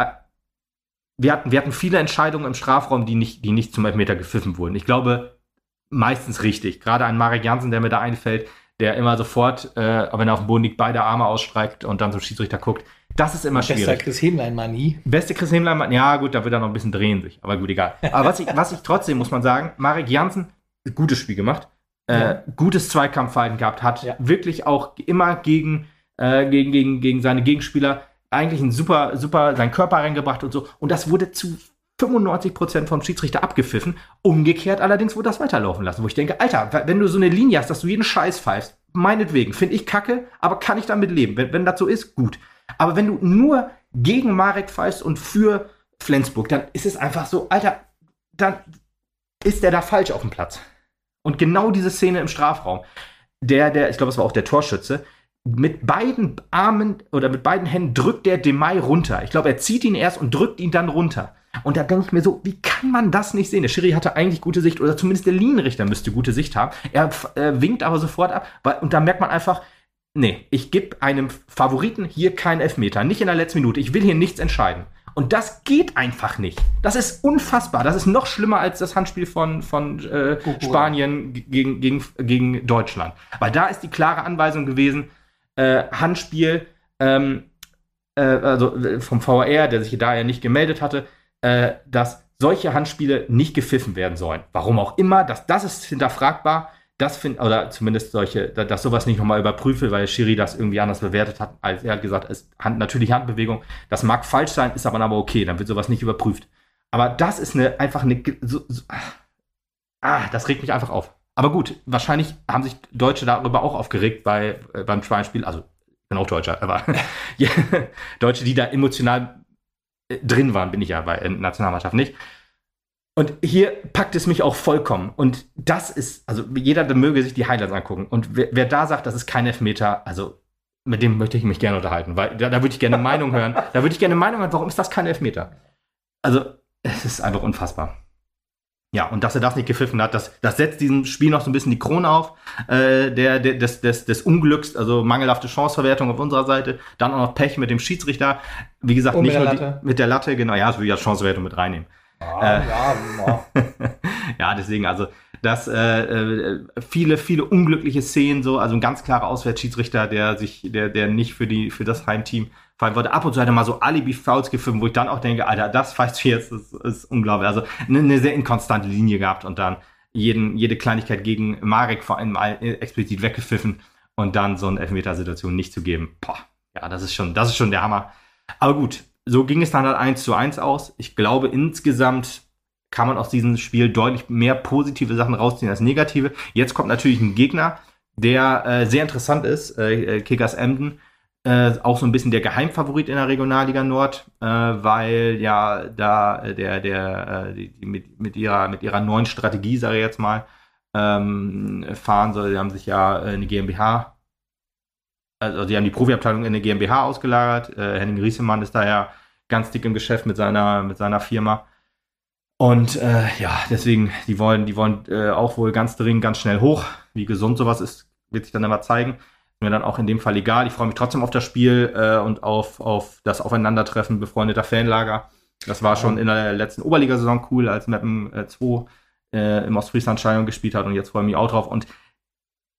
wir hatten viele Entscheidungen im Strafraum, die nicht zum Elfmeter gepfiffen wurden. Ich glaube, meistens richtig. Gerade ein Marek Jansen, der mir da einfällt, der immer sofort, wenn er auf dem Boden liegt, beide Arme ausstreckt und dann zum Schiedsrichter guckt. Das ist immer schwierig. Bester Chris Hämlein-Manie. Beste Chris Hämlein, ja gut, da wird er noch ein bisschen drehen sich. Aber gut, egal. Aber was ich trotzdem, muss man sagen, Marek Jansen, gutes Spiel gemacht. Gutes Zweikampfverhalten gehabt, hat wirklich auch immer gegen seine Gegenspieler eigentlich ein super seinen Körper reingebracht und so. Und das wurde zu 95% vom Schiedsrichter abgepfiffen. Umgekehrt allerdings wurde das weiterlaufen lassen, wo ich denke, Alter, wenn du so eine Linie hast, dass du jeden Scheiß pfeifst, meinetwegen, finde ich kacke, aber kann ich damit leben. Wenn das so ist, gut. Aber wenn du nur gegen Marek pfeifst und für Flensburg, dann ist es einfach so, Alter, dann ist der da falsch auf dem Platz. Und genau diese Szene im Strafraum, ich glaube, es war auch der Torschütze, mit beiden Armen oder mit beiden Händen drückt der Demay runter. Ich glaube, er zieht ihn erst und drückt ihn dann runter. Und da denke ich mir so, wie kann man das nicht sehen? Der Schiri hatte eigentlich gute Sicht, oder zumindest der Linienrichter müsste gute Sicht haben. Er winkt aber sofort ab, und da merkt man einfach, nee, ich gebe einem Favoriten hier keinen Elfmeter, nicht in der letzten Minute. Ich will hier nichts entscheiden. Und das geht einfach nicht. Das ist unfassbar. Das ist noch schlimmer als das Handspiel von Spanien gegen Deutschland. Weil da ist die klare Anweisung gewesen, Handspiel, also vom VAR, der sich da ja nicht gemeldet hatte, dass solche Handspiele nicht gepfiffen werden sollen. Warum auch immer, das ist hinterfragbar. Oder zumindest dass sowas nicht nochmal überprüfe, weil Schiri das irgendwie anders bewertet hat. Als er hat gesagt, es ist natürlich Handbewegung. Das mag falsch sein, ist aber okay, dann wird sowas nicht überprüft. Aber das ist das regt mich einfach auf. Aber gut, wahrscheinlich haben sich Deutsche darüber auch aufgeregt beim Schweinspiel. Also, ich bin auch Deutscher, aber Deutsche, die da emotional drin waren, bin ich ja bei der Nationalmannschaft nicht. Und hier packt es mich auch vollkommen. Und das ist, also jeder möge sich die Highlights angucken. Und wer da sagt, das ist kein Elfmeter, also mit dem möchte ich mich gerne unterhalten, weil da würde ich gerne Meinung hören. Warum ist das kein Elfmeter? Also, es ist einfach unfassbar. Ja, und dass er das nicht gepfiffen hat, das setzt diesem Spiel noch so ein bisschen die Krone auf, des Unglücks, also mangelhafte Chanceverwertung auf unserer Seite, dann auch noch Pech mit dem Schiedsrichter. Wie gesagt, nicht nur mit der Latte, genau, ja, das will ich als Chanceverwertung mit reinnehmen. Ja, deswegen, also dass viele unglückliche Szenen, so, also ein ganz klarer Auswärtsschiedsrichter, der nicht für das Heimteam fallen wollte. Ab und zu hat er mal so Alibi-Fouls gepfiffen, wo ich dann auch denke, Alter, das pfeifst du jetzt, das ist unglaublich. Also eine sehr inkonstante Linie gehabt und dann jede Kleinigkeit gegen Marek vor allem explizit weggepfiffen und dann so eine Elfmetersituation nicht zu geben. Boah, ja, das ist schon der Hammer. Aber gut, so ging es dann halt 1:1 aus. Ich glaube, insgesamt kann man aus diesem Spiel deutlich mehr positive Sachen rausziehen als negative. Jetzt kommt natürlich ein Gegner, der sehr interessant ist, Kickers Emden. Auch so ein bisschen der Geheimfavorit in der Regionalliga Nord, weil ja da mit ihrer neuen Strategie, sage ich jetzt mal, fahren soll. Sie haben sich ja eine GmbH, also die haben die Profiabteilung in eine GmbH ausgelagert. Henning Riesemann ist da ja ganz dick im Geschäft mit seiner Firma. Und deswegen, die wollen auch wohl ganz dringend, ganz schnell hoch. Wie gesund sowas ist, wird sich dann immer zeigen. Mir dann auch in dem Fall egal. Ich freue mich trotzdem auf das Spiel und auf das Aufeinandertreffen befreundeter Fanlager. Das war schon in der letzten Oberligasaison cool, als Meppen 2 im Ostfriesland-Stadion gespielt hat, und jetzt freue ich mich auch drauf. Und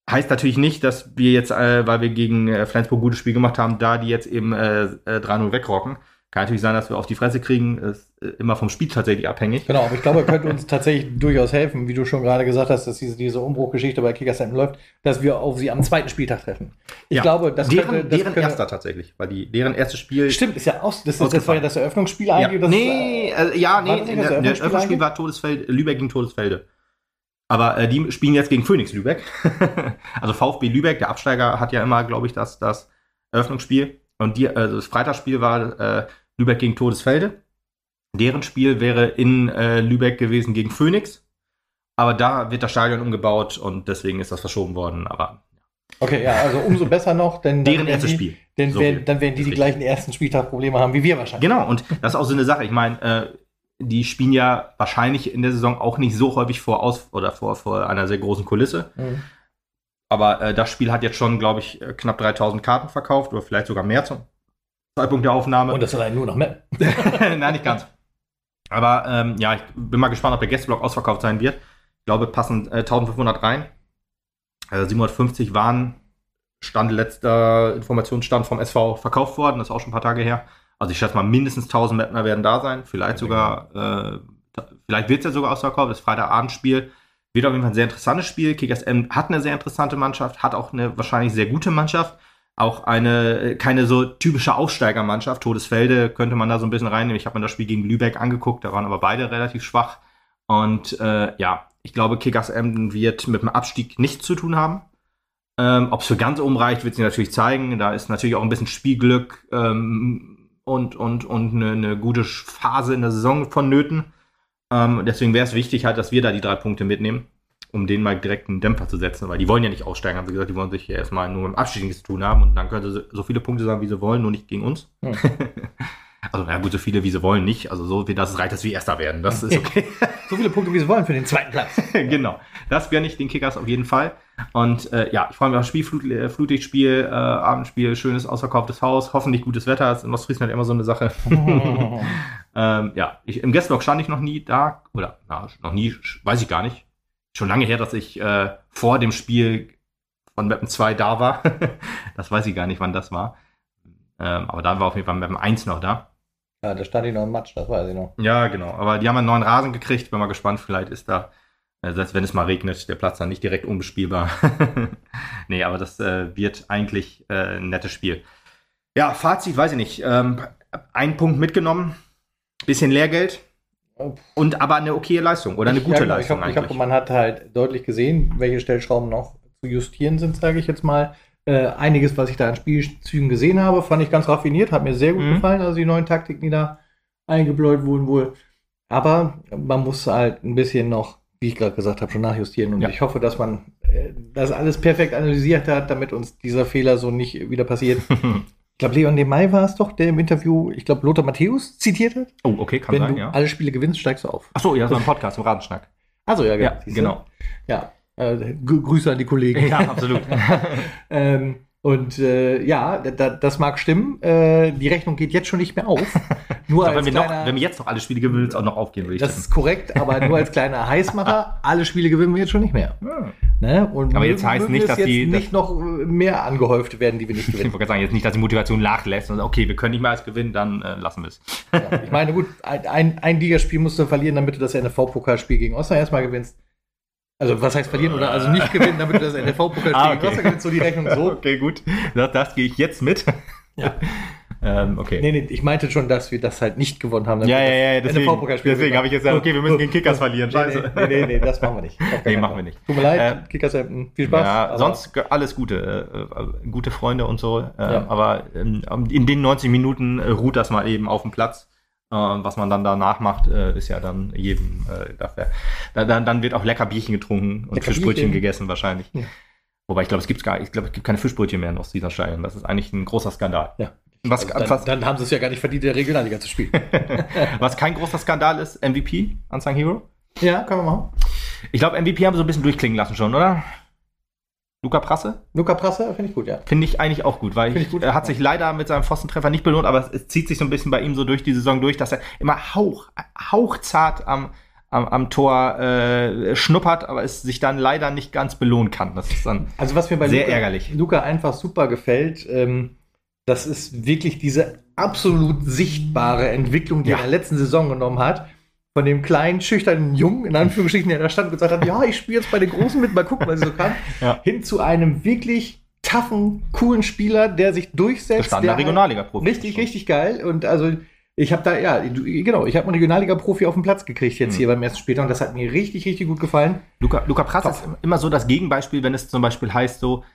Heißt natürlich nicht, dass wir jetzt, weil wir gegen Flensburg ein gutes Spiel gemacht haben, da die jetzt eben 3-0 wegrocken. Kann natürlich sein, dass wir auf die Fresse kriegen. Ist immer vom Spiel tatsächlich abhängig. Genau, aber ich glaube, könnte uns tatsächlich durchaus helfen, wie du schon gerade gesagt hast, dass diese Umbruchgeschichte bei Kickers läuft, dass wir auf sie am zweiten Spieltag treffen. Ich glaube, das deren erster tatsächlich, weil deren erstes Spiel. Stimmt, ist ja das war ja das Eröffnungsspiel eigentlich. Das Eröffnungsspiel war Lübeck gegen Todesfelde. Aber die spielen jetzt gegen Phoenix Lübeck. Also VfB Lübeck, der Absteiger, hat ja immer, glaube ich, das Eröffnungsspiel. Und das Freitagsspiel war Lübeck gegen Todesfelde. Deren Spiel wäre in Lübeck gewesen gegen Phoenix. Aber da wird das Stadion umgebaut und deswegen ist das verschoben worden. Aber okay, ja, also umso besser noch, denn deren erstes Spiel. Dann werden die gleichen ersten Spieltag-Probleme haben wie wir wahrscheinlich. Genau, und das ist auch so eine Sache. Ich meine, die spielen ja wahrscheinlich in der Saison auch nicht so häufig vor einer sehr großen Kulisse. Mhm. Aber das Spiel hat jetzt schon, glaube ich, knapp 3000 Karten verkauft oder vielleicht sogar mehr zum Zeitpunkt der Aufnahme. Und das allein nur noch mehr. Nein, nicht ganz. Aber ich bin mal gespannt, ob der Gästeblock ausverkauft sein wird. Ich glaube, passen 1500 rein. 750 waren letzter Informationsstand vom SV verkauft worden. Das ist auch schon ein paar Tage her. Also ich schätze mal, mindestens 1000 Mettner werden da sein. Vielleicht sogar, vielleicht wird es ja sogar ausverkauft. Das Freitagabendspiel wird auf jeden Fall ein sehr interessantes Spiel. Kickers M hat eine sehr interessante Mannschaft, hat auch eine wahrscheinlich sehr gute Mannschaft. Auch keine so typische Aufsteigermannschaft. Todesfelde könnte man da so ein bisschen reinnehmen. Ich habe mir das Spiel gegen Lübeck angeguckt, da waren aber beide relativ schwach. Und ich glaube, Kickers Emden wird mit dem Abstieg nichts zu tun haben. Ob es für ganz oben reicht, wird sich natürlich zeigen. Da ist natürlich auch ein bisschen Spielglück und eine gute Phase in der Saison vonnöten. Deswegen wäre es wichtig, halt, dass wir da die 3 Punkte mitnehmen, um denen mal direkt einen Dämpfer zu setzen, weil die wollen ja nicht aussteigen, haben sie gesagt, die wollen sich ja erstmal nur mit dem Abstieg nichts zu tun haben und dann können sie so viele Punkte sagen, wie sie wollen, nur nicht gegen uns. Hm. Also, ja gut, so viele, wie sie wollen, nicht. Also, so wie das reicht, dass wir Erster werden. Das ist okay. So viele Punkte, wie sie wollen für den zweiten Platz. Genau. Das gönne ich den Kickers auf jeden Fall. Und ich freue mich auf das Flutlichtspiel, Abendspiel, schönes, ausverkauftes Haus, hoffentlich gutes Wetter. Das ist in Ostfriesland immer so eine Sache. Im Gästeblock stand ich noch nie da. Oder, noch nie, weiß ich gar nicht. Schon lange her, dass ich vor dem Spiel von Mappen 2 da war. Das weiß ich gar nicht, wann das war. Aber da war auf jeden Fall Mappen 1 noch da. Ja, da stand ich noch im Matsch, das weiß ich noch. Ja, genau. Aber die haben einen neuen Rasen gekriegt. Bin mal gespannt, vielleicht ist da, selbst wenn es mal regnet, der Platz dann nicht direkt unbespielbar. Nee, aber das wird eigentlich ein nettes Spiel. Ja, Fazit, weiß ich nicht. 1 Punkt mitgenommen, bisschen Lehrgeld und aber eine okaye Leistung oder eine gute Leistung eigentlich. Ich hoffe, man hat halt deutlich gesehen, welche Stellschrauben noch zu justieren sind, sage ich jetzt mal. Einiges, was ich da an Spielzügen gesehen habe, fand ich ganz raffiniert, hat mir sehr gut gefallen, also die neuen Taktiken, die da eingebläut wurden wohl. Aber man muss halt ein bisschen noch, wie ich gerade gesagt habe, schon nachjustieren und ich hoffe, dass man das alles perfekt analysiert hat, damit uns dieser Fehler so nicht wieder passiert. Ich glaube, Leon de May war es doch, der im Interview, ich glaube, Lothar Matthäus zitiert hat. Oh, okay, kann sein, ja. Wenn du alle Spiele gewinnst, steigst du auf. Achso, ja, so ein Podcast, im Rasenschnack. Also ja, genau. Ja. Grüße an die Kollegen. Ja, absolut. Das mag stimmen. Die Rechnung geht jetzt schon nicht mehr auf. Nur wenn wir jetzt noch alle Spiele gewinnen, wird es auch noch aufgehen, würde ich sagen. Das ist korrekt, aber nur als kleiner Heißmacher, alle Spiele gewinnen wir jetzt schon nicht mehr. Ja. Ne? Und aber jetzt heißt nicht, dass die nicht noch mehr angehäuft werden, die wir nicht gewinnen. Ich wollte sagen, jetzt nicht, dass die Motivation nachlässt und okay, wir können nicht mehr als gewinnen, dann lassen wir es. Ja, ich meine, gut, ein Ligaspiel musst du verlieren, damit du das NFV-Pokalspiel gegen Osnabrück erstmal gewinnst. Also, was heißt verlieren oder also nicht gewinnen, damit du das NFV-Pokalspiel gegen Osnabrück gewinnst, so die Rechnung so. Okay, gut. Das gehe ich jetzt mit. Ja. Okay. Nee, ich meinte schon, dass wir das halt nicht gewonnen haben. Deswegen habe ich jetzt gesagt, okay, wir müssen gegen Kickers verlieren. Scheiße. Nee, das machen wir nicht. Nee, machen wir nicht. Tut mir leid, Kickers viel Spaß. Ja, sonst alles Gute. Gute Freunde und so. Aber in den 90 Minuten ruht das mal eben auf dem Platz. Was man dann danach macht, ist ja dann jedem dafür. Dann wird auch lecker Bierchen getrunken und Fischbrötchen gegessen wahrscheinlich. Ja. Wobei ich glaube, es gibt keine Fischbrötchen mehr in Ostfrieslandstadion. Das ist eigentlich ein großer Skandal. Ja. Dann haben sie es ja gar nicht verdient, in der Regionalliga zu spielen. Was kein großer Skandal ist, MVP, Unsung Hero. Ja, können wir machen. Ich glaube, MVP haben wir so ein bisschen durchklingen lassen schon, oder? Luca Prasse, finde ich gut, ja. Finde ich eigentlich auch gut, weil er hat sich leider mit seinem Pfostentreffer nicht belohnt, aber es zieht sich so ein bisschen bei ihm so durch die Saison durch, dass er immer hauchzart am am Tor schnuppert, aber es sich dann leider nicht ganz belohnen kann. Das ist dann also was mir bei sehr ärgerlich. Luka einfach super gefällt, das ist wirklich diese absolut sichtbare Entwicklung, die er in der letzten Saison genommen hat. Von dem kleinen, schüchternen Jungen, in Anführungsstrichen, der da stand und gesagt hat, ja, ich spiele jetzt bei den Großen mit, mal gucken, was ich so kann, hin zu einem wirklich toughen, coolen Spieler, der sich durchsetzt. Gestandener Regionalliga-Profi. Richtig geil. Und also ich habe da, ich habe einen Regionalliga-Profi auf den Platz gekriegt jetzt hier beim ersten Spieltag und das hat mir richtig gut gefallen. Luka Prass ist immer so das Gegenbeispiel, wenn es zum Beispiel heißt so,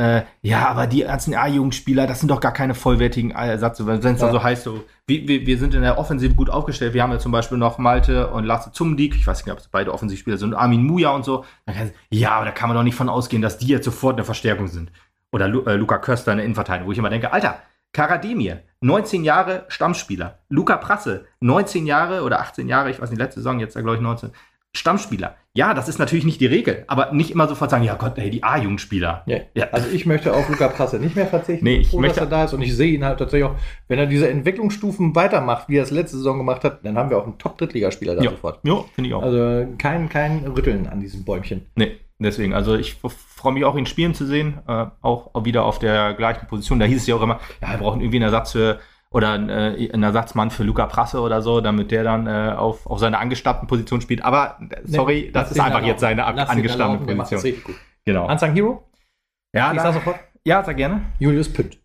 ja, aber die ganzen A-Jugendspieler, das sind doch gar keine vollwertigen Ersatz. Wenn es dann so heißt, so, wir sind in der Offensive gut aufgestellt. Wir haben ja zum Beispiel noch Malte und Lasse Zumdik. Ich weiß nicht, ob es beide Offensivspieler sind. Und Armin Muja und so. Ja, aber da kann man doch nicht von ausgehen, dass die jetzt sofort eine Verstärkung sind. Oder Luca Köster in der Innenverteidigung, wo ich immer denke, Alter, Karademir, 19 Jahre Stammspieler. Luca Prasse, 19 Jahre oder 18 Jahre, ich weiß nicht, letzte Saison, jetzt glaube ich 19. Stammspieler. Ja, das ist natürlich nicht die Regel, aber nicht immer sofort sagen, ja Gott, ey, die A-Jugendspieler. Ja. Also ich möchte auf Luca Prasse nicht mehr verzichten, dass er da ist und ich sehe ihn halt tatsächlich auch, wenn er diese Entwicklungsstufen weitermacht, wie er es letzte Saison gemacht hat, dann haben wir auch einen Top-Drittligaspieler da sofort. Ja, finde ich auch. Also kein Rütteln an diesem Bäumchen. Nee, deswegen, also ich freue mich auch, ihn spielen zu sehen, auch wieder auf der gleichen Position. Da hieß es ja auch immer, ja, wir brauchen irgendwie einen Ersatz für oder einen Ersatzmann für Luca Prasse oder so, damit der dann auf seiner angestammten Position spielt. Aber, sorry, das ist einfach jetzt seine angestammte Position. Genau. Unsung Hero? Ja, ich sag sofort. Ja, sag gerne. Julius Pütt.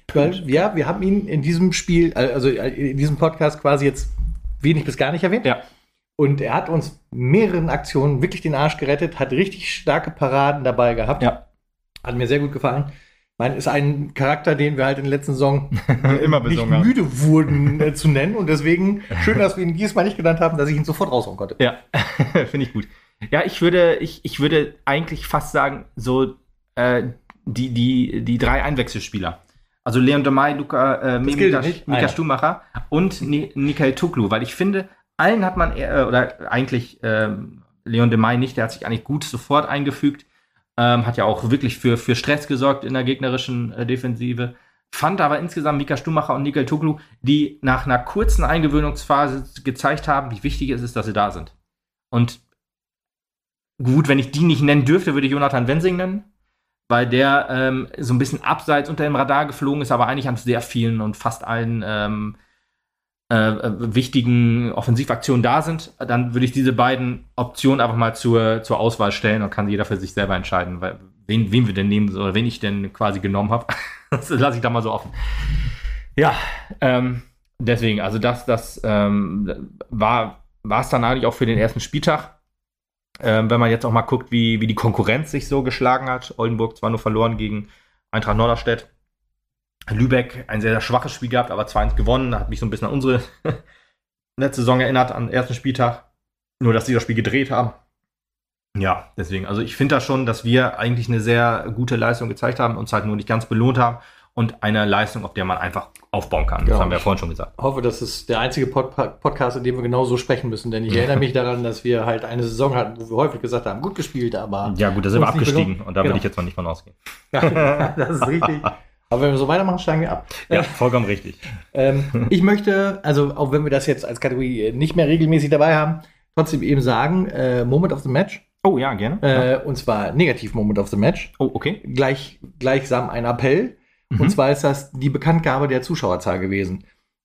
Ja, wir haben ihn in diesem Spiel, also in diesem Podcast quasi jetzt wenig bis gar nicht erwähnt. Ja. Und er hat uns mehreren Aktionen wirklich den Arsch gerettet, hat richtig starke Paraden dabei gehabt. Ja. Hat mir sehr gut gefallen. Ich meine, ist ein Charakter, den wir halt in der letzten Saison immer nicht müde wurden zu nennen. Und deswegen, schön, dass wir ihn diesmal nicht genannt haben, dass ich ihn sofort raushauen konnte. Ja, finde ich gut. Ja, ich würde eigentlich fast sagen, so die drei Einwechselspieler. Also Leon Demay, Mika Stumacher und Nikael Tuklu. Weil ich finde, allen hat man, oder eigentlich Leon Demay nicht, der hat sich eigentlich gut sofort eingefügt. Hat ja auch wirklich für Stress gesorgt in der gegnerischen Defensive. Fand aber insgesamt Mika Stumacher und Nikael Tuklu, die nach einer kurzen Eingewöhnungsphase gezeigt haben, wie wichtig es ist, dass sie da sind. Und gut, wenn ich die nicht nennen dürfte, würde ich Jonathan Wensing nennen, weil der so ein bisschen abseits unter dem Radar geflogen ist, aber eigentlich an sehr vielen und fast allen wichtigen Offensivaktionen da sind, dann würde ich diese beiden Optionen einfach mal zur Auswahl stellen und kann jeder für sich selber entscheiden, weil wen wir denn nehmen oder wen ich denn quasi genommen habe. Das lasse ich da mal so offen. Ja, deswegen, also das war es dann eigentlich auch für den ersten Spieltag. Wenn man jetzt auch mal guckt, wie die Konkurrenz sich so geschlagen hat. Oldenburg zwar nur verloren gegen Eintracht Norderstedt. Lübeck ein sehr, sehr schwaches Spiel gehabt, aber 2-1 gewonnen. Hat mich so ein bisschen an unsere letzte Saison erinnert, am ersten Spieltag. Nur, dass sie das Spiel gedreht haben. Ja, deswegen. Also ich finde da schon, dass wir eigentlich eine sehr gute Leistung gezeigt haben, uns halt nur nicht ganz belohnt haben und eine Leistung, auf der man einfach aufbauen kann. Genau. Das haben wir ja vorhin schon gesagt. Ich hoffe, das ist der einzige Podcast, in dem wir genau so sprechen müssen, denn ich erinnere mich daran, dass wir halt eine Saison hatten, wo wir häufig gesagt haben, gut gespielt, aber... Ja gut, da sind wir abgestiegen und da will ich jetzt noch nicht von ausgehen. Ja, das ist richtig. Aber wenn wir so weitermachen, steigen wir ab. Ja, vollkommen richtig. Ich möchte, also auch wenn wir das jetzt als Kategorie nicht mehr regelmäßig dabei haben, trotzdem eben sagen, Moment of the Match. Oh ja, gerne. Und zwar negativ Moment of the Match. Oh, okay. Gleichsam ein Appell. Und zwar ist das die Bekanntgabe der Zuschauerzahl gewesen.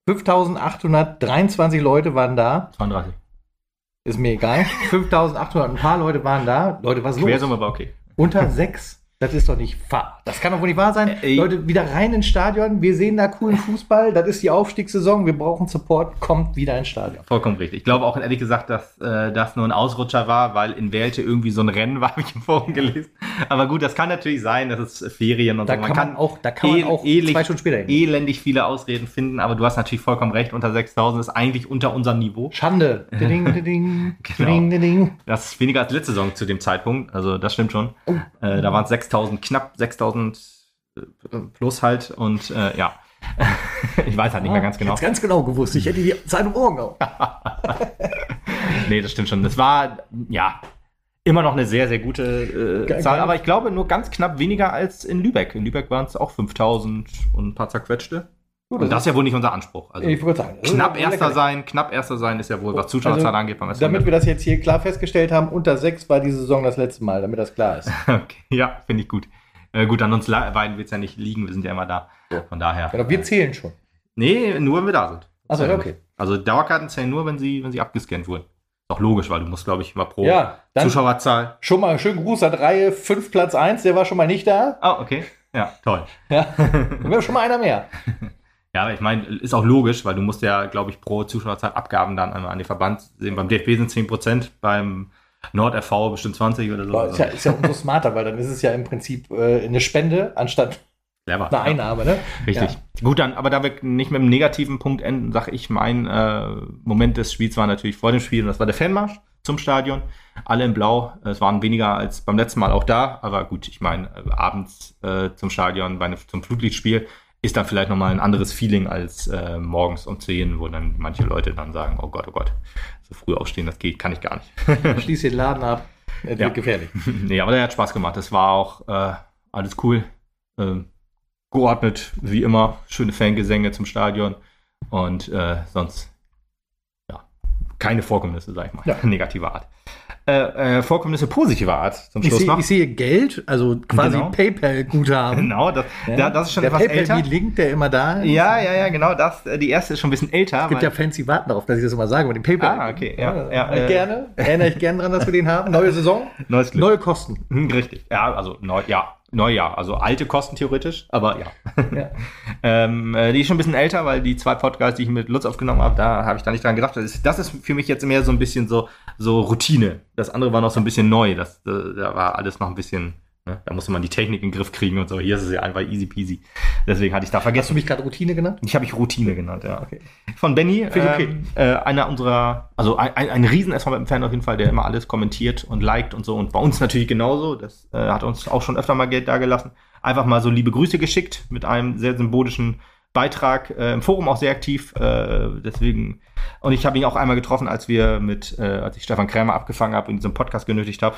5.823 Leute waren da. 32. Ist mir egal. 5.800 ein paar Leute waren da. Leute, was ist los? Quersumme war okay. Unter 6. Das ist doch nicht wahr. Das kann doch wohl nicht wahr sein. Leute, wieder rein ins Stadion. Wir sehen da coolen Fußball. Das ist die Aufstiegssaison. Wir brauchen Support. Kommt wieder ins Stadion. Vollkommen richtig. Ich glaube auch ehrlich gesagt, dass das nur ein Ausrutscher war, weil in Welte irgendwie so ein Rennen war, habe ich im Forum gelesen. Aber gut, das kann natürlich sein. Das ist Ferien und da so. Da kann man auch 2 Stunden später hin. Elendig viele Ausreden finden. Aber du hast natürlich vollkommen recht. Unter 6.000 ist eigentlich unter unserem Niveau. Schande. Ding. Genau. Das ist weniger als letzte Saison zu dem Zeitpunkt. Also das stimmt schon. Oh. Da waren es 6.000, knapp 6.000 plus halt und ja, ich weiß halt nicht mehr ganz genau. Ich hätte ganz genau gewusst, ich hätte die Zeit um Ohren gehauen. Nee, das stimmt schon. Das war, ja, immer noch eine sehr, sehr gute Zahl, aber ich glaube nur ganz knapp weniger als in Lübeck. In Lübeck waren es auch 5.000 und ein paar zerquetschte. Gut, Und das ist ja wohl nicht unser Anspruch. Also ich wollte sagen, knapp Erster sein ist ja wohl, was Zuschauerzahl angeht. Beim SV damit wir das jetzt hier klar festgestellt haben, unter 6 war die Saison das letzte Mal, damit das klar ist. Okay, ja, finde ich gut. Gut, an uns beiden wird es ja nicht liegen, wir sind ja immer da. Ja. Von daher. Genau, wir zählen schon. Nee, nur wenn wir da sind. Achso, okay. Also Dauerkarten zählen nur, wenn sie abgescannt wurden. Ist auch logisch, weil du musst, glaube ich, mal pro Ja, dann Zuschauerzahl. schon mal schönen Gruß an Reihe 5 Platz 1, der war schon mal nicht da. Oh, okay. Ja, toll. Ja, wir haben schon mal einer mehr. Ja, aber ich meine, ist auch logisch, weil du musst ja, glaube ich, pro Zuschauerzahl Abgaben dann einmal an den Verband sehen. Beim DFB sind 10%, beim NordRV bestimmt 20 oder so. Boah, ist ja umso smarter, weil dann ist es ja im Prinzip eine Spende anstatt Clever. eine Einnahme, ne? Richtig. Ja. Gut, dann, aber da wir nicht mit einem negativen Punkt enden, sage ich, mein Moment des Spiels war natürlich vor dem Spiel und das war der Fanmarsch zum Stadion. Alle in Blau. Es waren weniger als beim letzten Mal auch da, aber gut, ich meine, abends zum Stadion, zum Flutlichtspiel ist dann vielleicht nochmal ein anderes Feeling als morgens um 10, wo dann manche Leute dann sagen, oh Gott, so früh aufstehen, das geht, kann ich gar nicht. Schließ den Laden ab, das wird gefährlich. Nee, aber der hat Spaß gemacht. Das war auch alles cool. Geordnet, wie immer. Schöne Fangesänge zum Stadion. Und sonst, ja, keine Vorkommnisse, sag ich mal. Ja. Negativer Art. Vorkommnisse positiver Art zum Schluss noch. Ich sehe Geld, also quasi Genau. PayPal-Guthaben. Genau, das ist schon der etwas älter. PayPal-Link, der immer da ist. Ja, genau. Die erste ist schon ein bisschen älter. Es gibt ja Fans, die warten darauf, dass ich das immer sage mit dem PayPal. Ah, okay. Gerne. Erinnere ich gerne dran, dass wir den haben. Neue Saison, neues Glück. neue Kosten. Richtig. Ja, also Neujahr. Also alte Kosten theoretisch, aber ja. Die ist schon ein bisschen älter, weil die 2 Podcasts, die ich mit Lutz aufgenommen habe, da habe ich da nicht dran gedacht. Das ist für mich jetzt mehr so ein bisschen so Routine. Das andere war noch so ein bisschen neu. Da war alles noch ein bisschen, ne? Da musste man die Technik in den Griff kriegen und so. Hier ist es ja einfach easy peasy. Deswegen hatte ich da vergessen. Hast du mich gerade Routine genannt? Ich habe mich Routine genannt, ja. Okay. Von Benny, Okay. einer unserer, also ein riesen SV-Fan auf jeden Fall, der immer alles kommentiert und liked und so. Und bei uns natürlich genauso. Das hat uns auch schon öfter mal Geld dagelassen. Einfach mal so liebe Grüße geschickt mit einem sehr symbolischen Beitrag. Im Forum auch sehr aktiv. Deswegen. Und ich habe ihn auch einmal getroffen, als ich Stefan Krämer abgefangen habe und diesen Podcast genötigt habe.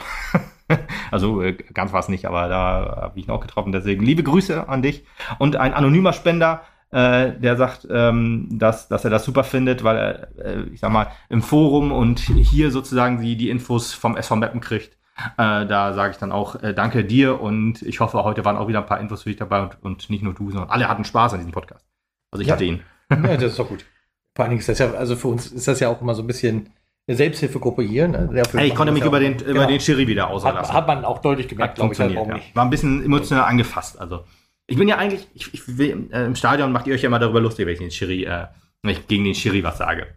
Also ganz war es nicht, aber da habe ich ihn auch getroffen. Deswegen liebe Grüße an dich. Und ein anonymer Spender, der sagt, dass er das super findet, weil er, ich sag mal, im Forum und hier sozusagen die Infos vom SV Meppen kriegt. Da sage ich dann auch danke dir und ich hoffe, heute waren auch wieder ein paar Infos für dich dabei und nicht nur du, sondern alle hatten Spaß an diesem Podcast. Also ich hatte ihn. Ja, das ist doch gut. Vor allen Dingen ist das ja, also für uns ist das ja auch immer so ein bisschen eine Selbsthilfegruppe hier. Ne? Ich konnte mich über den Schiri wieder auslassen. Hat man auch deutlich gemerkt, glaube ich, warum nicht. War ein bisschen emotional angefasst. Also ich bin ja eigentlich, ich will, im Stadion macht ihr euch ja immer darüber lustig, wenn ich gegen den Schiri was sage.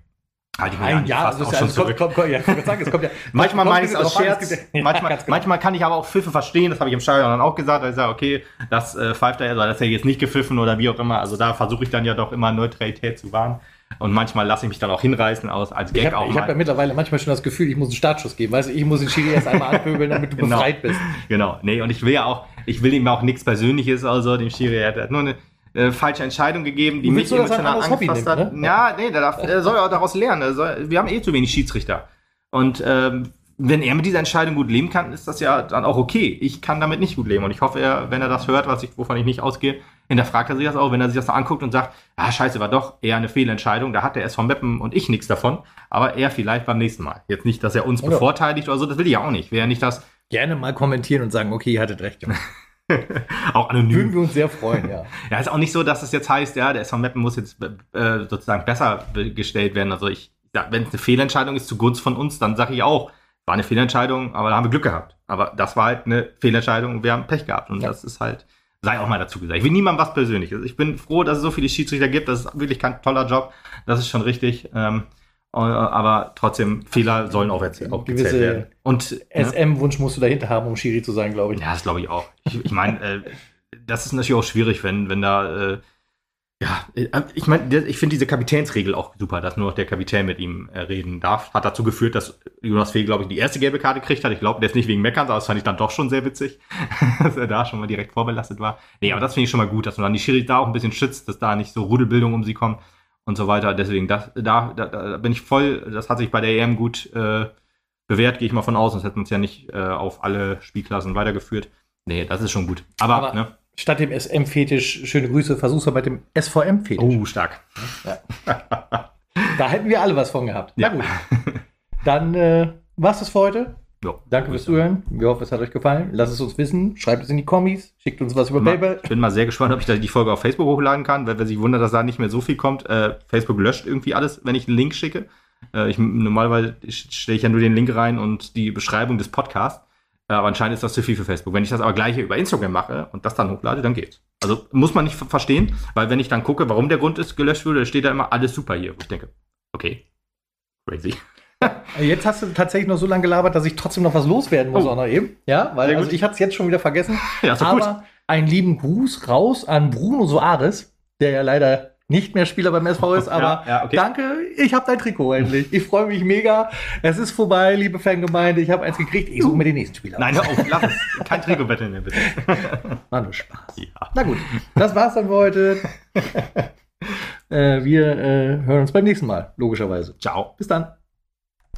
Manchmal meine ich es aus Scherz. Manchmal kann ich aber auch Pfiffe verstehen. Das habe ich im Stadion dann auch gesagt. Ich sage, okay, das pfeift er, das ist ja jetzt nicht gepfiffen oder wie auch immer. Also da versuche ich dann ja doch immer Neutralität zu wahren. Und manchmal lasse ich mich dann auch hinreißen als Gag Ich habe ja mittlerweile manchmal schon das Gefühl, ich muss einen Startschuss geben. Weißt du, ich muss den Schiri erst einmal anpöbeln, damit du befreit bist. Genau. Nee, und ich will ihm auch nichts Persönliches, also dem Schiri. Er hat nur eine falsche Entscheidung gegeben, die mich emotional angefasst hat. Ne? Ja, nee, der soll ja auch daraus lernen. Wir haben zu wenig Schiedsrichter. Und wenn er mit dieser Entscheidung gut leben kann, ist das ja dann auch okay. Ich kann damit nicht gut leben. Und ich hoffe, wenn er das hört, wovon ich nicht ausgehe, hinterfragt er sich das auch, wenn er sich das dann anguckt und sagt, scheiße, war doch eher eine Fehlentscheidung, da hat der SV Meppen und ich nichts davon, aber er vielleicht beim nächsten Mal. Jetzt nicht, dass er uns bevorteiligt oder so, das will ich ja auch nicht. Wäre nicht das. Gerne mal kommentieren und sagen, okay, ihr hattet recht. Auch anonym. Würden wir uns sehr freuen, ja. Ja, ist auch nicht so, dass es jetzt heißt, der SV Meppen muss jetzt sozusagen besser gestellt werden. Also wenn es eine Fehlentscheidung ist zugunsten von uns, dann sage ich auch, war eine Fehlentscheidung, aber da haben wir Glück gehabt. Aber das war halt eine Fehlentscheidung und wir haben Pech gehabt. Und das ist halt, sei auch mal dazu gesagt. Ich will niemandem was Persönliches. Ich bin froh, dass es so viele Schiedsrichter gibt. Das ist wirklich kein toller Job. Das ist schon richtig. Aber trotzdem, Fehler sollen auch gezählt werden. Und SM-Wunsch musst du dahinter haben, um Schiri zu sein, glaube ich. Ja, das glaube ich auch. Ich meine, das ist natürlich auch schwierig, wenn da ich meine, ich finde diese Kapitänsregel auch super, dass nur noch der Kapitän mit ihm reden darf. Hat dazu geführt, dass Jonas Fee, glaube ich, die erste gelbe Karte gekriegt hat. Ich glaube, der ist nicht wegen Meckerns, aber das fand ich dann doch schon sehr witzig, dass er da schon mal direkt vorbelastet war. Nee, aber das finde ich schon mal gut, dass man dann die Schiris da auch ein bisschen schützt, dass da nicht so Rudelbildung um sie kommt und so weiter. Deswegen, da bin ich voll, das hat sich bei der EM gut bewährt, gehe ich mal von aus, sonst hätten wir uns ja nicht auf alle Spielklassen weitergeführt. Nee, das ist schon gut. Aber ne? Statt dem SM-Fetisch, schöne Grüße, versuch's mal mit dem SVM-Fetisch. Oh, stark. Ja. Da hätten wir alle was von gehabt. Ja. Na gut. Dann war's das für heute. Ja, Danke fürs Zuhören. Wir hoffen, es hat euch gefallen. Lasst es uns wissen. Schreibt es in die Kommis. Schickt uns was über PayPal. Ich bin mal sehr gespannt, ob ich da die Folge auf Facebook hochladen kann, weil wer sich wundert, dass da nicht mehr so viel kommt. Facebook löscht irgendwie alles, wenn ich einen Link schicke. Normalerweise stelle ich ja nur den Link rein und die Beschreibung des Podcasts. Aber anscheinend ist das zu viel für Facebook. Wenn ich das aber gleich über Instagram mache und das dann hochlade, dann geht's. Also muss man nicht verstehen, weil wenn ich dann gucke, warum der Grund ist gelöscht wurde, steht da immer alles super hier. Wo ich denke, okay, crazy. Jetzt hast du tatsächlich noch so lange gelabert, dass ich trotzdem noch was loswerden muss auch noch eben. Ja, weil also ich hatte es jetzt schon wieder vergessen. Ja, ist doch aber gut. einen lieben Gruß raus an Bruno Soares, der ja leider nicht mehr Spieler beim SV ist, aber okay. Danke, ich habe dein Trikot endlich. Ich freue mich mega. Es ist vorbei, liebe Fangemeinde. Ich habe eins gekriegt. Ich suche mir den nächsten Spieler. Nein, hör auf, lass es. Kein Trikot-Battle mehr, bitte. War nur Spaß. Ja. Na gut, das war's dann für heute. Wir hören uns beim nächsten Mal, logischerweise. Ciao. Bis dann.